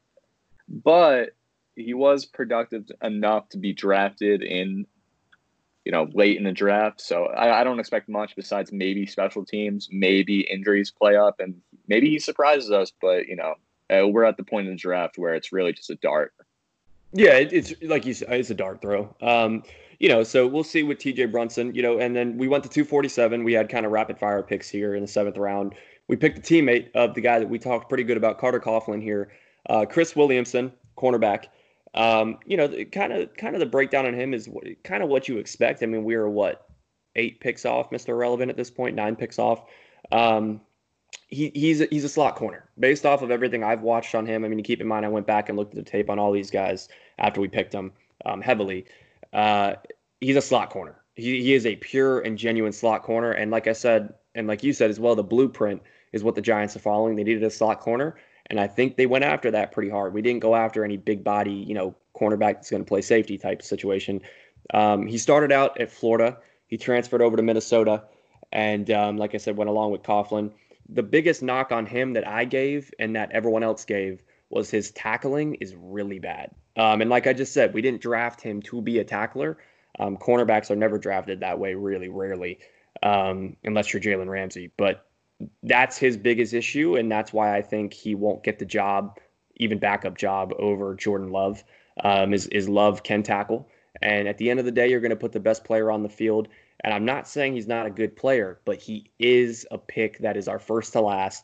But he was productive enough to be drafted in, you know, late in the draft. So I, I don't expect much besides maybe special teams, maybe injuries play up, and maybe he surprises us. But, you know, uh, we're at the point in the draft where it's really just a dart. Yeah, it, it's like you said, it's a dart throw. Um, you know, so we'll see with T J Brunson, you know, and then we went to two forty-seven. We had kind of rapid fire picks here in the seventh round. We picked a teammate of the guy that we talked pretty good about, Carter Coughlin here, uh, Chris Williamson, cornerback. Um, you know, kind of, kind of the breakdown on him is what, kind of what you expect. I mean, we were what, eight picks off, Mister Irrelevant at this point, nine picks off. Um, he, he's a, he's a slot corner based off of everything I've watched on him. I mean, you keep in mind, I went back and looked at the tape on all these guys after we picked them um, heavily. Uh, he's a slot corner. He, he is a pure and genuine slot corner. And like I said, and like you said as well, the blueprint is what the Giants are following. They needed a slot corner. And I think they went after that pretty hard. We didn't go after any big body, you know, cornerback that's going to play safety type of situation. Um, he started out at Florida. He transferred over to Minnesota. And um, like I said, went along with Coughlin. The biggest knock on him that I gave and that everyone else gave was his tackling is really bad. Um, and like I just said, we didn't draft him to be a tackler. Um, cornerbacks are never drafted that way, really rarely, um, unless you're Jalen Ramsey. But that's his biggest issue, and that's why I think he won't get the job, even backup job, over Jordan Love. Um, is, is Love can tackle. And at the end of the day, you're going to put the best player on the field. And I'm not saying he's not a good player, but he is a pick that is our first to last.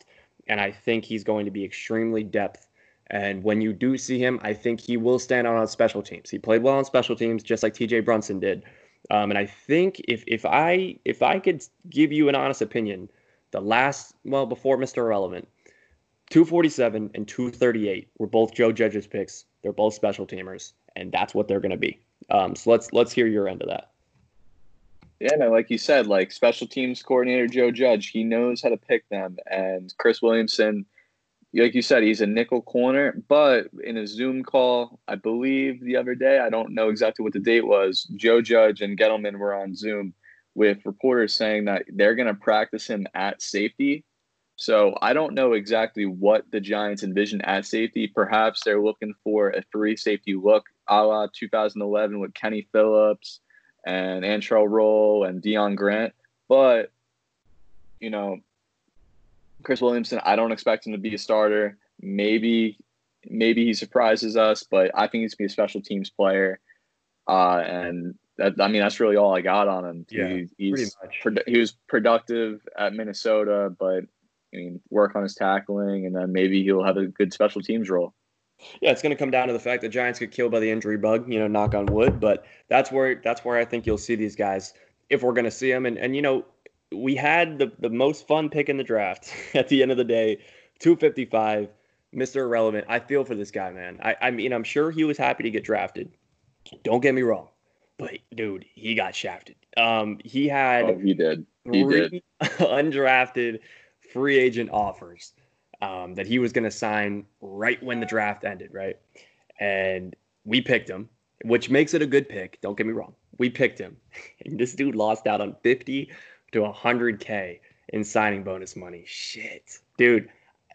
and I think he's going to be extremely depth. And when you do see him, I think he will stand out on special teams. He played well on special teams, just like T J Brunson did. Um, and I think if if I if I could give you an honest opinion, the last well before Mister Irrelevant, two forty-seven and two thirty-eight were both Joe Judge's picks. They're both special teamers, and that's what they're going to be. Um, so let's let's hear your end of that. Yeah, no, like you said, like special teams coordinator Joe Judge, he knows how to pick them. And Chris Williamson, like you said, he's a nickel corner, but in a Zoom call, I believe the other day, I don't know exactly what the date was, Joe Judge and Gettleman were on Zoom with reporters saying that they're going to practice him at safety. So I don't know exactly what the Giants envision at safety. Perhaps they're looking for a three safety look a la two thousand eleven with Kenny Phillips and Antrell Roll and Deion Grant. But, you know, Chris Williamson, I don't expect him to be a starter. Maybe maybe he surprises us, but I think he's going to be a special teams player. Uh, and, that, I mean, that's really all I got on him. Yeah, he, he's pretty much. Pro- he was productive at Minnesota, but, I mean, work on his tackling, and then maybe he'll have a good special teams role. Yeah, it's going to come down to the fact that Giants get killed by the injury bug, you know, knock on wood. But that's where that's where I think you'll see these guys if we're going to see them. And, and you know, we had the, the most fun pick in the draft at the end of the day, two fifty-five, Mister Irrelevant. I feel for this guy, man. I, I mean, I'm sure he was happy to get drafted. Don't get me wrong. But, dude, he got shafted. Um, he had Oh, he did. He three did. undrafted free agent offers um, that he was going to sign right when the draft ended, right? And we picked him, which makes it a good pick. Don't get me wrong. We picked him. And this dude lost out on fifty to one hundred K in signing bonus money. Shit. Dude.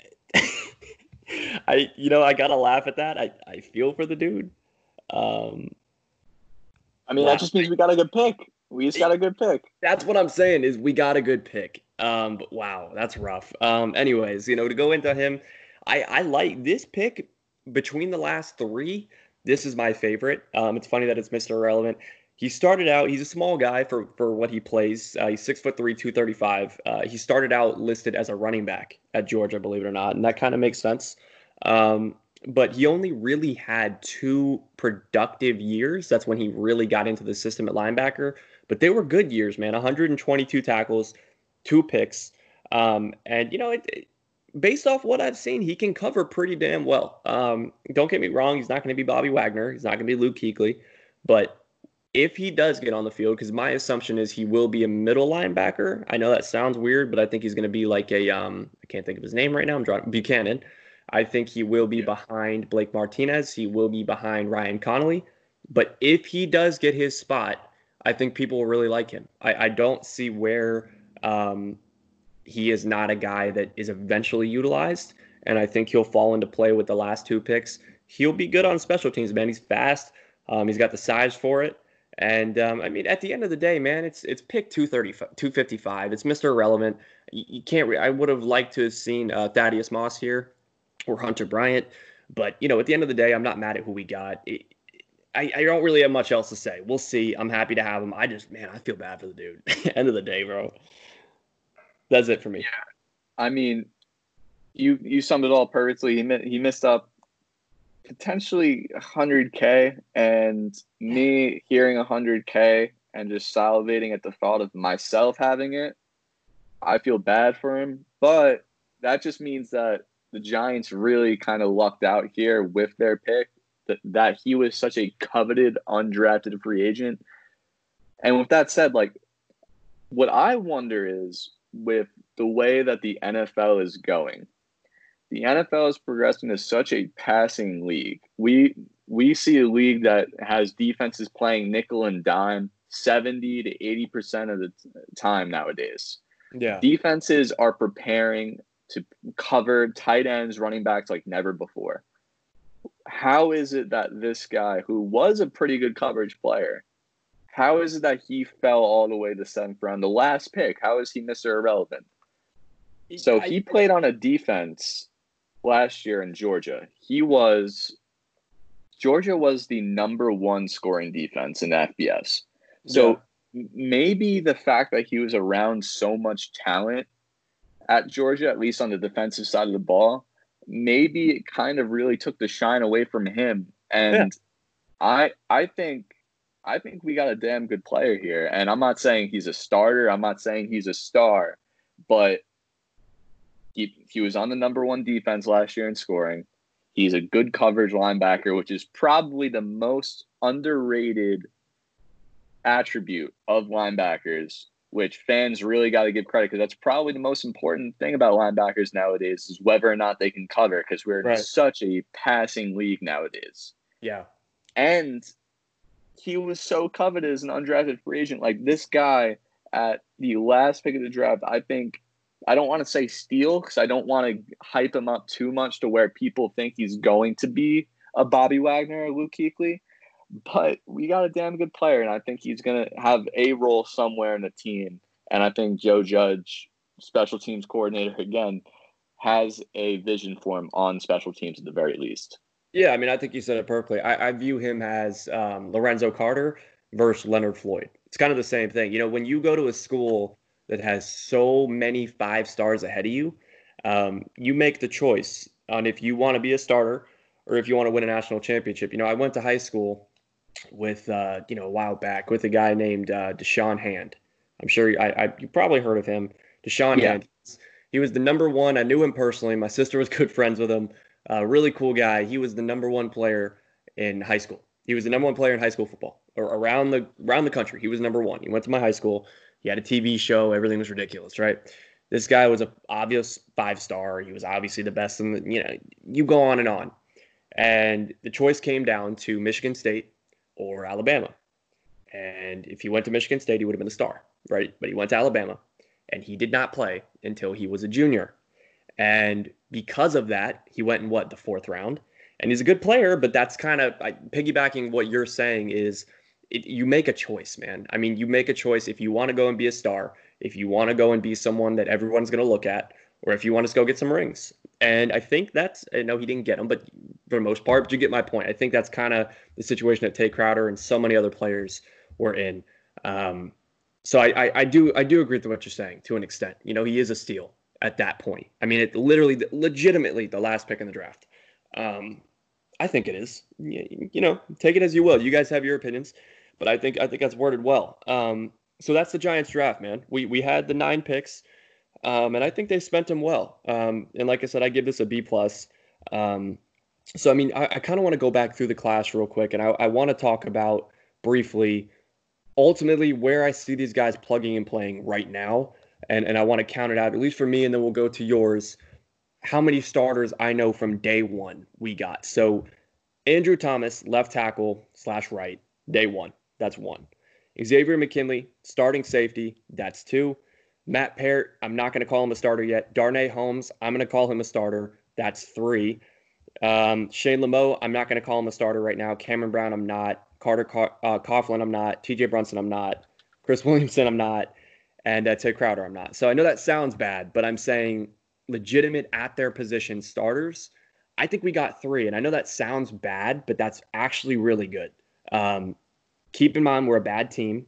I, you know, I got to laugh at that. I, I feel for the dude. Um, I mean, wow. that just means we got a good pick. We just got a good pick. That's what I'm saying is we got a good pick. Um, but wow, that's rough. Um, anyways, you know, to go into him, I, I like this pick between the last three. This is my favorite. Um, it's funny that it's Mister Irrelevant. He started out, he's a small guy for, for what he plays. Uh, he's six foot three, two thirty-five. Uh, he started out listed as a running back at Georgia, believe it or not. And that kind of makes sense. Um, but he only really had two productive years. That's when he really got into the system at linebacker. But they were good years, man. one hundred twenty-two tackles, two picks. Um, and, you know, it, it, based off what I've seen, he can cover pretty damn well. Um, don't get me wrong. He's not going to be Bobby Wagner. He's not going to be Luke Kuechly. But if he does get on the field, because my assumption is he will be a middle linebacker. I know that sounds weird, but I think he's going to be like a, um, I can't think of his name right now. I'm drawing Buchanan. I think he will be yeah. behind Blake Martinez. He will be behind Ryan Connolly. But if he does get his spot, I think people will really like him. I, I don't see where um, he is not a guy that is eventually utilized, and I think he'll fall into play with the last two picks. He'll be good on special teams, man. He's fast. Um, he's got the size for it. And, um, I mean, at the end of the day, man, it's it's pick two thirty, two fifty-five. It's Mister Irrelevant. You, you can't re- – I would have liked to have seen uh, Thaddeus Moss here or Hunter Bryant. But, you know, at the end of the day, I'm not mad at who we got. It, I, I don't really have much else to say. We'll see. I'm happy to have him. I just, man, I feel bad for the dude. End of the day, bro. That's it for me. Yeah. I mean, you you summed it all perfectly. He he missed up potentially one hundred K, and me hearing one hundred K and just salivating at the thought of myself having it, I feel bad for him. But that just means that the Giants really kind of lucked out here with their pick. That, that he was such a coveted, undrafted free agent. And with that said, like, what I wonder is with the way that the N F L is going, the N F L is progressing to such a passing league. We we see a league that has defenses playing nickel and dime seventy to eighty percent of the t- time nowadays. Yeah. Defenses are preparing to cover tight ends, running backs like never before. How is it that this guy, who was a pretty good coverage player, how is it that he fell all the way to seventh round, the last pick? How is he Mister Irrelevant? So he played on a defense last year in Georgia. He was Georgia was the number one scoring defense in the F B S. So yeah. maybe the fact that he was around so much talent at Georgia, at least on the defensive side of the ball, maybe it kind of really took the shine away from him. And yeah. I I think I think we got a damn good player here. And I'm not saying he's a starter. I'm not saying he's a star, but he he was on the number one defense last year in scoring. He's a good coverage linebacker, which is probably the most underrated attribute of linebackers, which fans really got to give credit, because that's probably the most important thing about linebackers nowadays is whether or not they can cover, because we're right. in such a passing league nowadays. Yeah. And he was so coveted as an undrafted free agent. Like, this guy at the last pick of the draft, I think, I don't want to say steal, because I don't want to hype him up too much to where people think he's going to be a Bobby Wagner or Luke Kuechly. But we got a damn good player, and I think he's going to have a role somewhere in the team. And I think Joe Judge, special teams coordinator again, has a vision for him on special teams at the very least. Yeah, I mean, I think you said it perfectly. I, I view him as um, Lorenzo Carter versus Leonard Floyd. It's kind of the same thing. You know, when you go to a school that has so many five stars ahead of you, um, you make the choice on if you want to be a starter or if you want to win a national championship. You know, I went to high school with, uh, you know, a while back with a guy named uh, Deshaun Hand. I'm sure I, I you probably heard of him. Deshaun yeah. Hand. He was the number one. I knew him personally. My sister was good friends with him. Uh, really cool guy. He was the number one player in high school. He was the number one player in high school football or around the around the country. He was number one. He went to my high school. He had a T V show. Everything was ridiculous, right? This guy was a obvious five star. He was obviously the best in the, you know, you go on and on. And the choice came down to Michigan State or Alabama. And if he went to Michigan State, he would have been a star, right? But he went to Alabama, and he did not play until he was a junior. And because of that, he went in what, the fourth round. And he's a good player, but that's kind of I, piggybacking what you're saying is it, you make a choice, man. I mean, you make a choice if you want to go and be a star, if you want to go and be someone that everyone's going to look at, or if you want to go get some rings. And I think that's, I know he didn't get them, but for the most part, but you get my point. I think that's kind of the situation that Tay Crowder and so many other players were in. Um, so I, I, I do I do agree with what you're saying to an extent. You know, he is a steal at that point. I mean, it literally, legitimately the last pick in the draft. Um, I think it is. You, you know, take it as you will. You guys have your opinions, but I think I think that's worded well. Um, so that's the Giants draft, man. We we had the nine picks. Um, and I think they spent him well. Um, and like I said, I give this a B plus. Um, so, I mean, I, I kind of want to go back through the class real quick. And I, I want to talk about briefly, ultimately, where I see these guys plugging and playing right now. And, and I want to count it out, at least for me, and then we'll go to yours. How many starters I know from day one we got. So, Andrew Thomas, left tackle slash right, day one. That's one. Xavier McKinley, starting safety. That's two. Matt Peart, I'm not going to call him a starter yet. Darnay Holmes, I'm going to call him a starter. That's three. Um, Shane Lamo, I'm not going to call him a starter right now. Cameron Brown, I'm not. Carter uh, Coughlin, I'm not. T J Brunson, I'm not. Chris Williamson, I'm not. And uh, Tay Crowder, I'm not. So I know that sounds bad, but I'm saying legitimate at their position starters. I think we got three. And I know that sounds bad, but that's actually really good. Um, keep in mind, we're a bad team.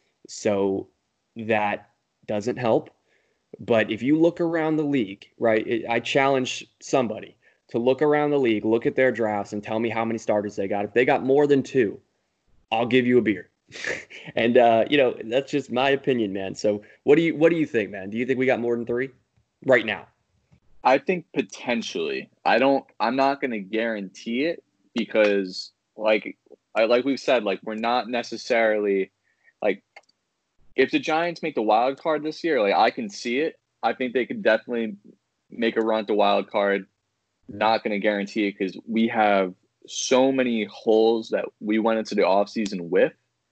So that doesn't help. But if you look around the league, right, it, I challenge somebody to look around the league, look at their drafts and tell me how many starters they got. If they got more than two, I'll give you a beer. and, uh, you know, that's just my opinion, man. So what do you what do you think, man? Do you think we got more than three right now? I think potentially. I don't I'm not going to guarantee it because like I like we've said, like we're not necessarily like if the Giants make the wild card this year, like I can see it. I think they could definitely make a run at the wild card. Not going to guarantee it because we have so many holes that we went into the offseason with.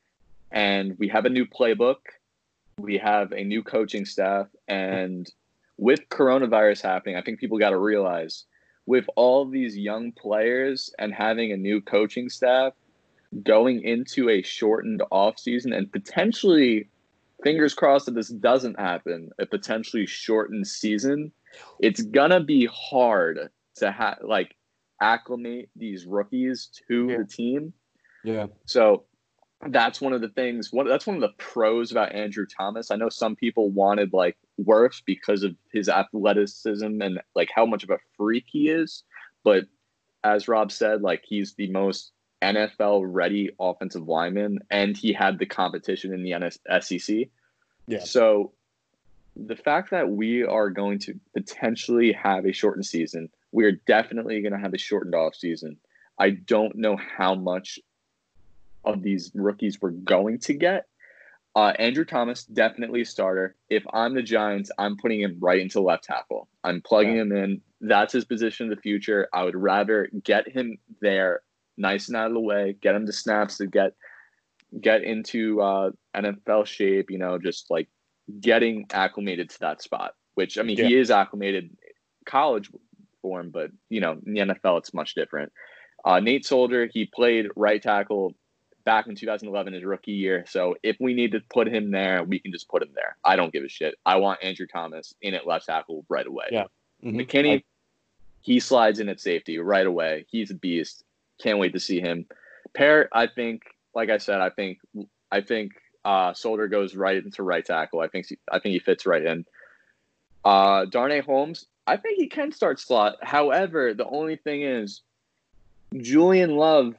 And we have a new playbook. We have a new coaching staff. And with coronavirus happening, I think people got to realize with all these young players and having a new coaching staff going into a shortened offseason and potentially – fingers crossed that this doesn't happen, a potentially shortened season, it's gonna be hard to have like acclimate these rookies to yeah. the team. Yeah. So that's one of the things. One that's one of the pros about Andrew Thomas. I know some people wanted like Wirfs because of his athleticism and like how much of a freak he is, but as Rob said, like he's the most N F L ready offensive lineman, and he had the competition in the S E C. Yeah. So the fact that we are going to potentially have a shortened season, we are definitely going to have a shortened off season. I don't know how much of these rookies we're going to get. Uh, Andrew Thomas, definitely a starter. If I'm the Giants, I'm putting him right into left tackle. I'm plugging yeah. him in. That's his position in the future. I would rather get him there nice and out of the way, get him the snaps to get get into uh, N F L shape, you know, just like getting acclimated to that spot, which, I mean, yeah. he is acclimated college for him, but, you know, in the N F L, it's much different. Uh, Nate Solder, he played right tackle back in two thousand eleven, his rookie year. So if we need to put him there, we can just put him there. I don't give a shit. I want Andrew Thomas in at left tackle right away. Yeah. Mm-hmm. McKinney, I- he slides in at safety right away. He's a beast. Can't wait to see him. Parrott, I think, like I said, I think I think uh, Solder goes right into right tackle. I think I think he fits right in. Uh, Darnay Holmes, I think he can start slot. However, the only thing is, Julian Love,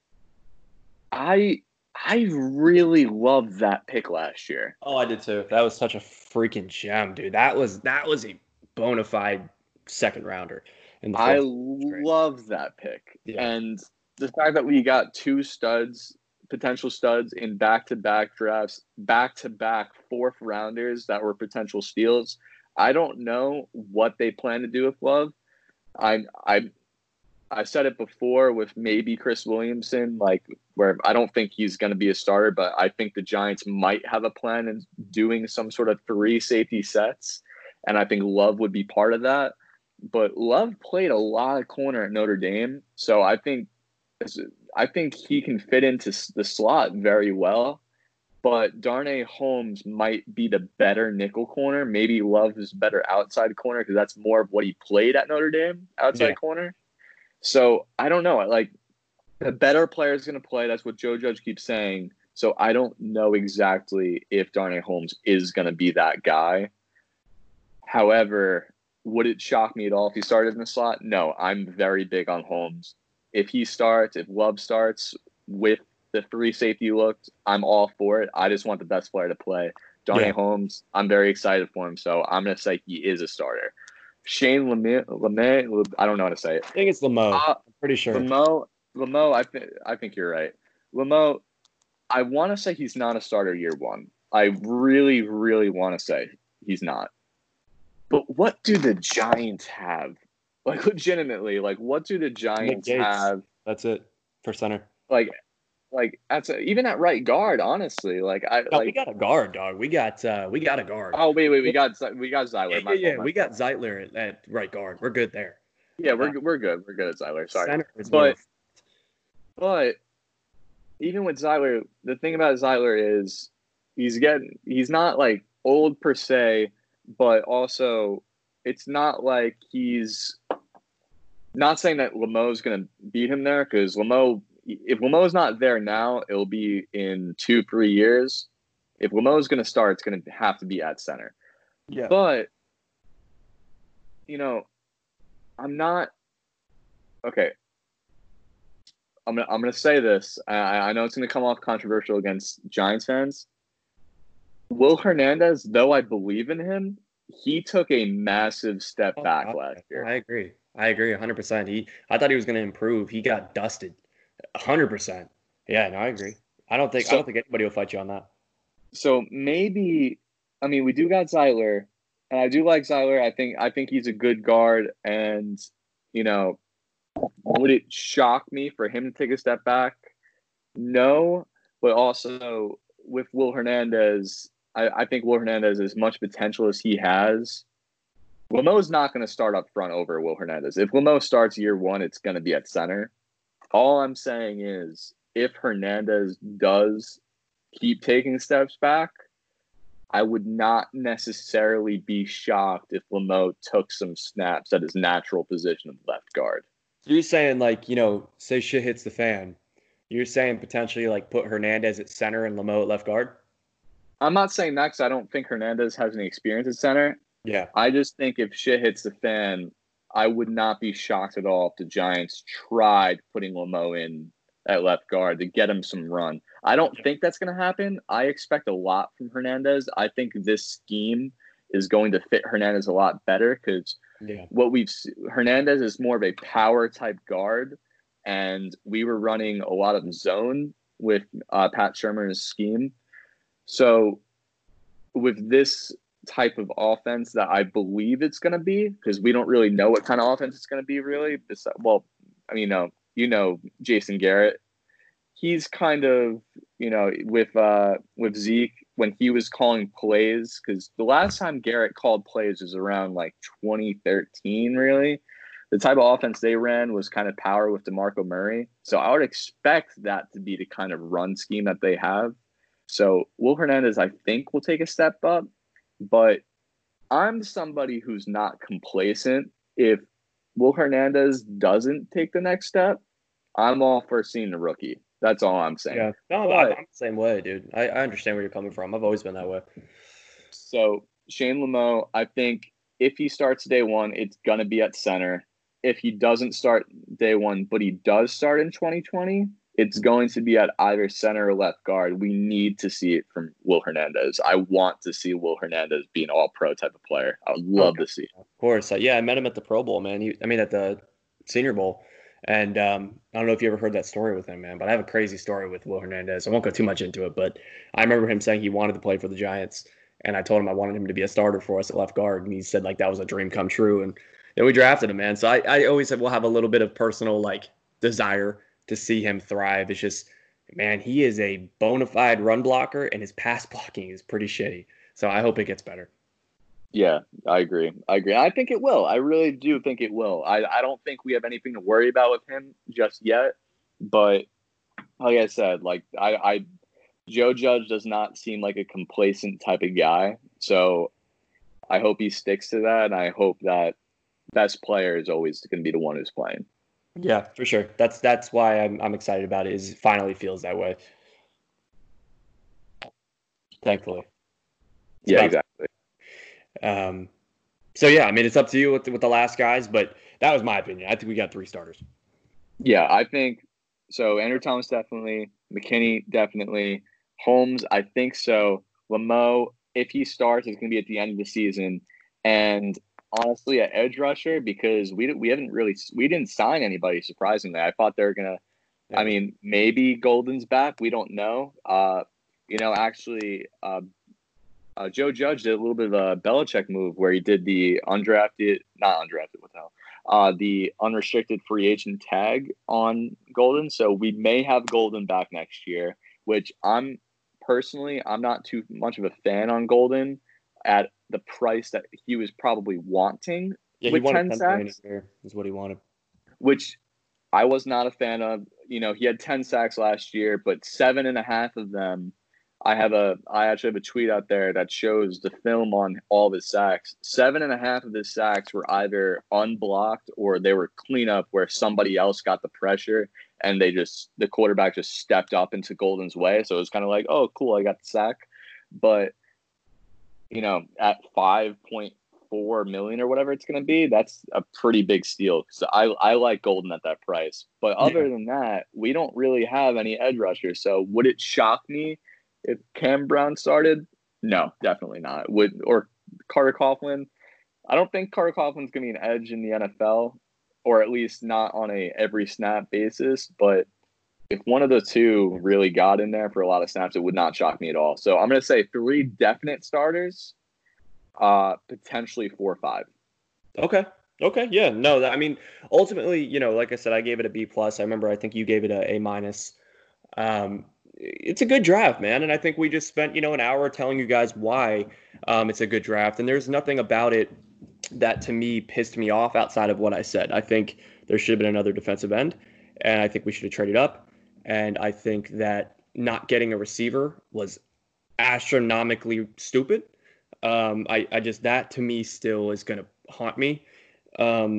I I really loved that pick last year. Oh, I did too. That was such a freaking gem, dude. That was that was a bona fide second rounder. In the I love that pick. Yeah. And the fact that we got two studs, potential studs in back-to-back drafts, back-to-back fourth rounders that were potential steals. I don't know what they plan to do with Love. I I I said it before with maybe Chris Williamson, like where I don't think he's going to be a starter, but I think the Giants might have a plan in doing some sort of three safety sets, and I think Love would be part of that. But Love played a lot of corner at Notre Dame, so I think I think he can fit into the slot very well. But Darnay Holmes might be the better nickel corner. Maybe Love is better outside corner because that's more of what he played at Notre Dame, outside yeah. corner. So I don't know. Like the better player is going to play. That's what Joe Judge keeps saying. So I don't know exactly if Darnay Holmes is going to be that guy. However, would it shock me at all if he started in the slot? No, I'm very big on Holmes. If he starts, if Love starts with the three safety looks, I'm all for it. I just want the best player to play. Darnay yeah. Holmes, I'm very excited for him. So I'm going to say he is a starter. Shane Lemay, Lemay, I don't know how to say it. I think it's Lemo. Uh, I'm pretty sure. Lemo, Lemo, I think I think you're right. Lemo, I want to say he's not a starter year one. I really, really want to say he's not. But what do the Giants have? Like legitimately, like what do the Giants have? That's it for center. Like, like that's a, even at right guard. Honestly, like I no, like we got a guard, dog. We got uh, we got a guard. Oh wait, wait, we got we got Zeitler. Yeah, yeah, yeah. we got Zeitler at, at right guard. We're good there. Yeah, we're uh, we're good. We're good at Zeitler. Sorry, center is but more. but even with Zeitler, the thing about Zeitler is he's getting he's not like old per se, but also it's not like he's not saying that Lemo's going to beat him there because Lemo, if Lemo's not there now, it'll be in two, three years. If Lemo's going to start, it's going to have to be at center. Yeah. But, you know, I'm not – okay. I'm gonna, I'm gonna say this. I, I know it's going to come off controversial against Giants fans. Will Hernandez, though I believe in him, he took a massive step back oh, last year. I agree. I agree one hundred percent. He, I thought he was going to improve. He got dusted one hundred percent. Yeah, no, I agree. I don't think so, I don't think anybody will fight you on that. So maybe, I mean, we do got Zeitler, and I do like Zeitler. I think I think he's a good guard, and you know, would it shock me for him to take a step back? No, but also with Will Hernandez, I, I think Will Hernandez, as much potential as he has, Lemo's not going to start up front over Will Hernandez. If Lemo starts year one, it's going to be at center. All I'm saying is if Hernandez does keep taking steps back, I would not necessarily be shocked if Lemo took some snaps at his natural position of left guard. So you're saying, like, you know, say shit hits the fan You're saying potentially like put Hernandez at center and Lamo at left guard? I'm not saying that because I don't think Hernandez has any experience at center. Yeah. I just think if shit hits the fan, I would not be shocked at all if the Giants tried putting Lamo in at left guard to get him some run. I don't think that's going to happen. I expect a lot from Hernandez. I think this scheme is going to fit Hernandez a lot better because yeah. what we've Hernandez is more of a power type guard, and we were running a lot of zone with uh, Pat Shermer's scheme. So with this type of offense that I believe it's going to be, because we don't really know what kind of offense it's going to be really. Well, I mean, you know, you know, Jason Garrett, he's kind of, you know, with uh, with Zeke when he was calling plays, because the last time Garrett called plays was around like twenty thirteen, really. The type of offense they ran was kind of power with DeMarco Murray. So I would expect that to be the kind of run scheme that they have. So Will Hernandez, I think, will take a step up. But I'm somebody who's not complacent. If Will Hernandez doesn't take the next step, I'm all for seeing the rookie. That's all I'm saying. Yeah, no, but, I'm the same way, dude. I, I understand where you're coming from. I've always been that way. So Shane Lamo, I think if he starts day one, it's going to be at center. If he doesn't start day one, but he does start in twenty twenty, it's going to be at either center or left guard. We need to see it from Will Hernandez. I want to see Will Hernandez be an all-pro type of player. I would love okay. to see it. Of course. Uh, yeah, I met him at the Pro Bowl, man. He, I mean, at the Senior Bowl. And um, I don't know if you ever heard that story with him, man, but I have a crazy story with Will Hernandez. I won't go too much into it, but I remember him saying he wanted to play for the Giants. And I told him I wanted him to be a starter for us at left guard. And he said, like, that was a dream come true. And then we drafted him, man. So I, I always will have a little bit of personal, like, desire to see him thrive. It's just, man, he is a bona fide run blocker, and his pass blocking is pretty shitty. So I hope it gets better. Yeah, I agree. I agree. I think it will. I really do think it will. I, I don't think we have anything to worry about with him just yet. But like I said, like I, I Joe Judge does not seem like a complacent type of guy. So I hope he sticks to that, and I hope that best player is always going to be the one who's playing. Yeah, for sure. That's that's why I'm I'm excited about it. Is it finally feels that way. Thankfully. It's yeah, about, exactly. Um, so yeah, I mean, it's up to you with the, with the last guys, but that was my opinion. I think we got three starters. Yeah, I think so. Andrew Thomas definitely, McKinney definitely, Holmes I think so. Lamo, if he starts, it's going to be at the end of the season, and honestly, at edge rusher, because we we haven't really we didn't sign anybody. Surprisingly, I thought they were gonna. Yeah. I mean, maybe Golden's back. We don't know. Uh, you know, actually, uh, uh, Joe Judge did a little bit of a Belichick move where he did the undrafted, not undrafted, what the hell, uh, the unrestricted free agent tag on Golden. So we may have Golden back next year, which I'm personally, I'm not too much of a fan on Golden at the price that he was probably wanting. Yeah, with he wanted ten sacks, is what he wanted. Which I was not a fan of. You know, he had ten sacks last year, but seven and a half of them, I have a, I actually have a tweet out there that shows the film on all of his sacks. Seven and a half of his sacks were either unblocked or they were cleanup where somebody else got the pressure and they just, the quarterback just stepped up into Golden's way. So it was kind of like, oh, cool, I got the sack. But, you know, at five point four million or whatever it's going to be, that's a pretty big steal. So I, I like Golden at that price. But other yeah. than that, we don't really have any edge rushers. So would it shock me if Cam Brown started? No, definitely not. Would or Carter Coughlin? I don't think Carter Coughlin's going to be an edge in the N F L, or at least not on a every snap basis. But if one of the two really got in there for a lot of snaps, it would not shock me at all. So I'm going to say three definite starters, uh, potentially four or five. Okay. Okay. Yeah. No, that, I mean, ultimately, you know, like I said, I gave it a B plus. I remember, I think you gave it a A minus. Um, It's a good draft, man. And I think we just spent, you know, an hour telling you guys why um, it's a good draft. And there's nothing about it that to me pissed me off outside of what I said. I think there should have been another defensive end, and I think we should have traded up. And I think that not getting a receiver was astronomically stupid. Um, I, I just, that to me still is going to haunt me. Um,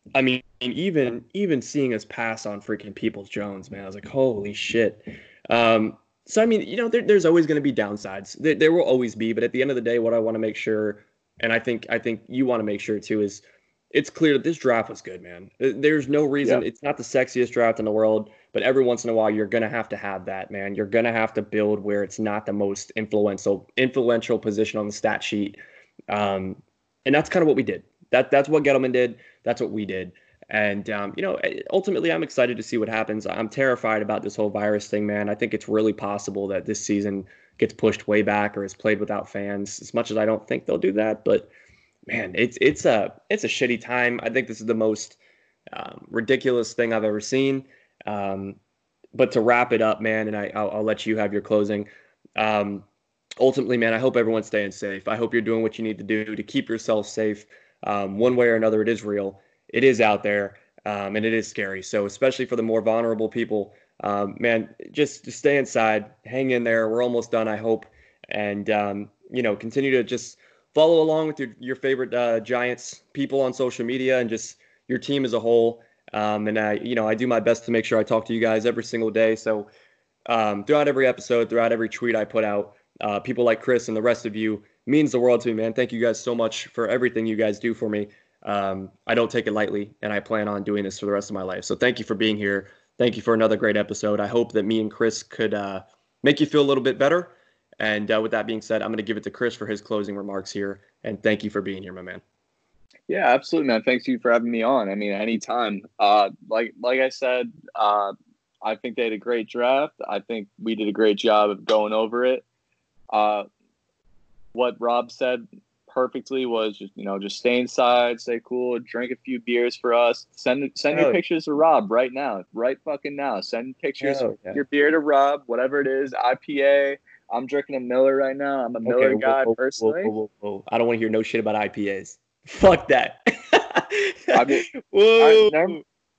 I mean, even even seeing us pass on freaking Peoples Jones, man, I was like, holy shit. Um, so I mean, you know, there, there's always going to be downsides. There, there will always be, but at the end of the day, what I want to make sure, and I think I think you want to make sure too, is it's clear that this draft was good, man. There's no reason. Yeah. It's not the sexiest draft in the world, but every once in a while, you're gonna have to have that, man. You're gonna have to build where it's not the most influential influential position on the stat sheet, um, and that's kind of what we did. That that's what Gettleman did. That's what we did. And um, you know, ultimately, I'm excited to see what happens. I'm terrified about this whole virus thing, man. I think it's really possible that this season gets pushed way back or is played without fans. As much as I don't think they'll do that, but man, it's it's a it's a shitty time. I think this is the most um, ridiculous thing I've ever seen. Um, but to wrap it up, man, and I I'll, I'll let you have your closing. Um, ultimately, man, I hope everyone's staying safe. I hope you're doing what you need to do to keep yourself safe. Um, one way or another, it is real. It is out there, um, and it is scary. So especially for the more vulnerable people, um, man, just, just stay inside, hang in there. We're almost done, I hope. And, um, you know, continue to just follow along with your, your favorite uh, Giants people on social media and just your team as a whole. Um, and I, you know, I do my best to make sure I talk to you guys every single day. So um, throughout every episode, throughout every tweet I put out, uh, people like Chris and the rest of you means the world to me, man. Thank you guys so much for everything you guys do for me. Um, I don't take it lightly, and I plan on doing this for the rest of my life. So thank you for being here. Thank you for another great episode. I hope that me and Chris could uh, make you feel a little bit better. And uh, with that being said, I'm going to give it to Chris for his closing remarks here. And thank you for being here, my man. Yeah, absolutely, man. Thanks to you for having me on. I mean, anytime. Uh, like like I said, uh, I think they had a great draft. I think we did a great job of going over it. Uh, what Rob said perfectly was just, you know, just stay inside, stay cool, drink a few beers for us. Send send Hell your yeah. pictures to Rob right now, right fucking now. Send pictures Hell of yeah. your beer to Rob, whatever it is. I P A. I'm drinking a Miller right now. I'm a Miller Okay, whoa, guy whoa, personally. Whoa, whoa, whoa, whoa. I don't want to hear no shit about I P As. Fuck that. I mean, whoa. I, never,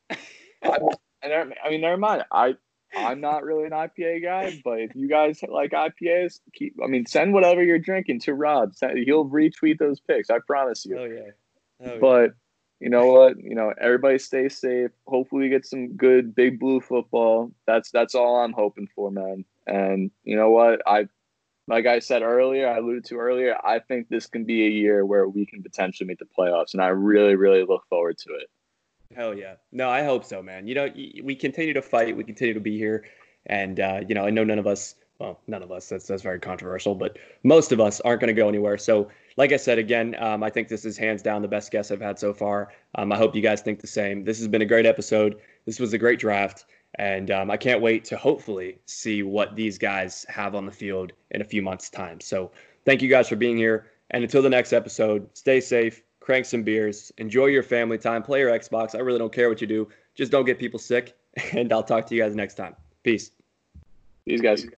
I, I, never, I mean, never mind. I I'm not really an I P A guy, but if you guys like I P As, keep. I mean, send whatever you're drinking to Rob. Send, he'll retweet those pics. I promise you. Oh yeah. Oh, But you know what? You know, everybody stay safe. Hopefully, we get some good Big Blue football. That's that's all I'm hoping for, man. And you know what? I like I said earlier, I alluded to earlier. I think this can be a year where we can potentially make the playoffs, and I really, really look forward to it. Hell yeah. No, I hope so, man. You know, we continue to fight. We continue to be here. And, uh, you know, I know none of us, well, none of us, that's, that's very controversial, but most of us aren't going to go anywhere. So, like I said, again, um, I think this is hands down the best guest I've had so far. Um, I hope you guys think the same. This has been a great episode. This was a great draft. And um, I can't wait to hopefully see what these guys have on the field in a few months' time. So, thank you guys for being here. And until the next episode, stay safe. Crank some beers, enjoy your family time, play your Xbox. I really don't care what you do. Just don't get people sick. And I'll talk to you guys next time. Peace. These guys.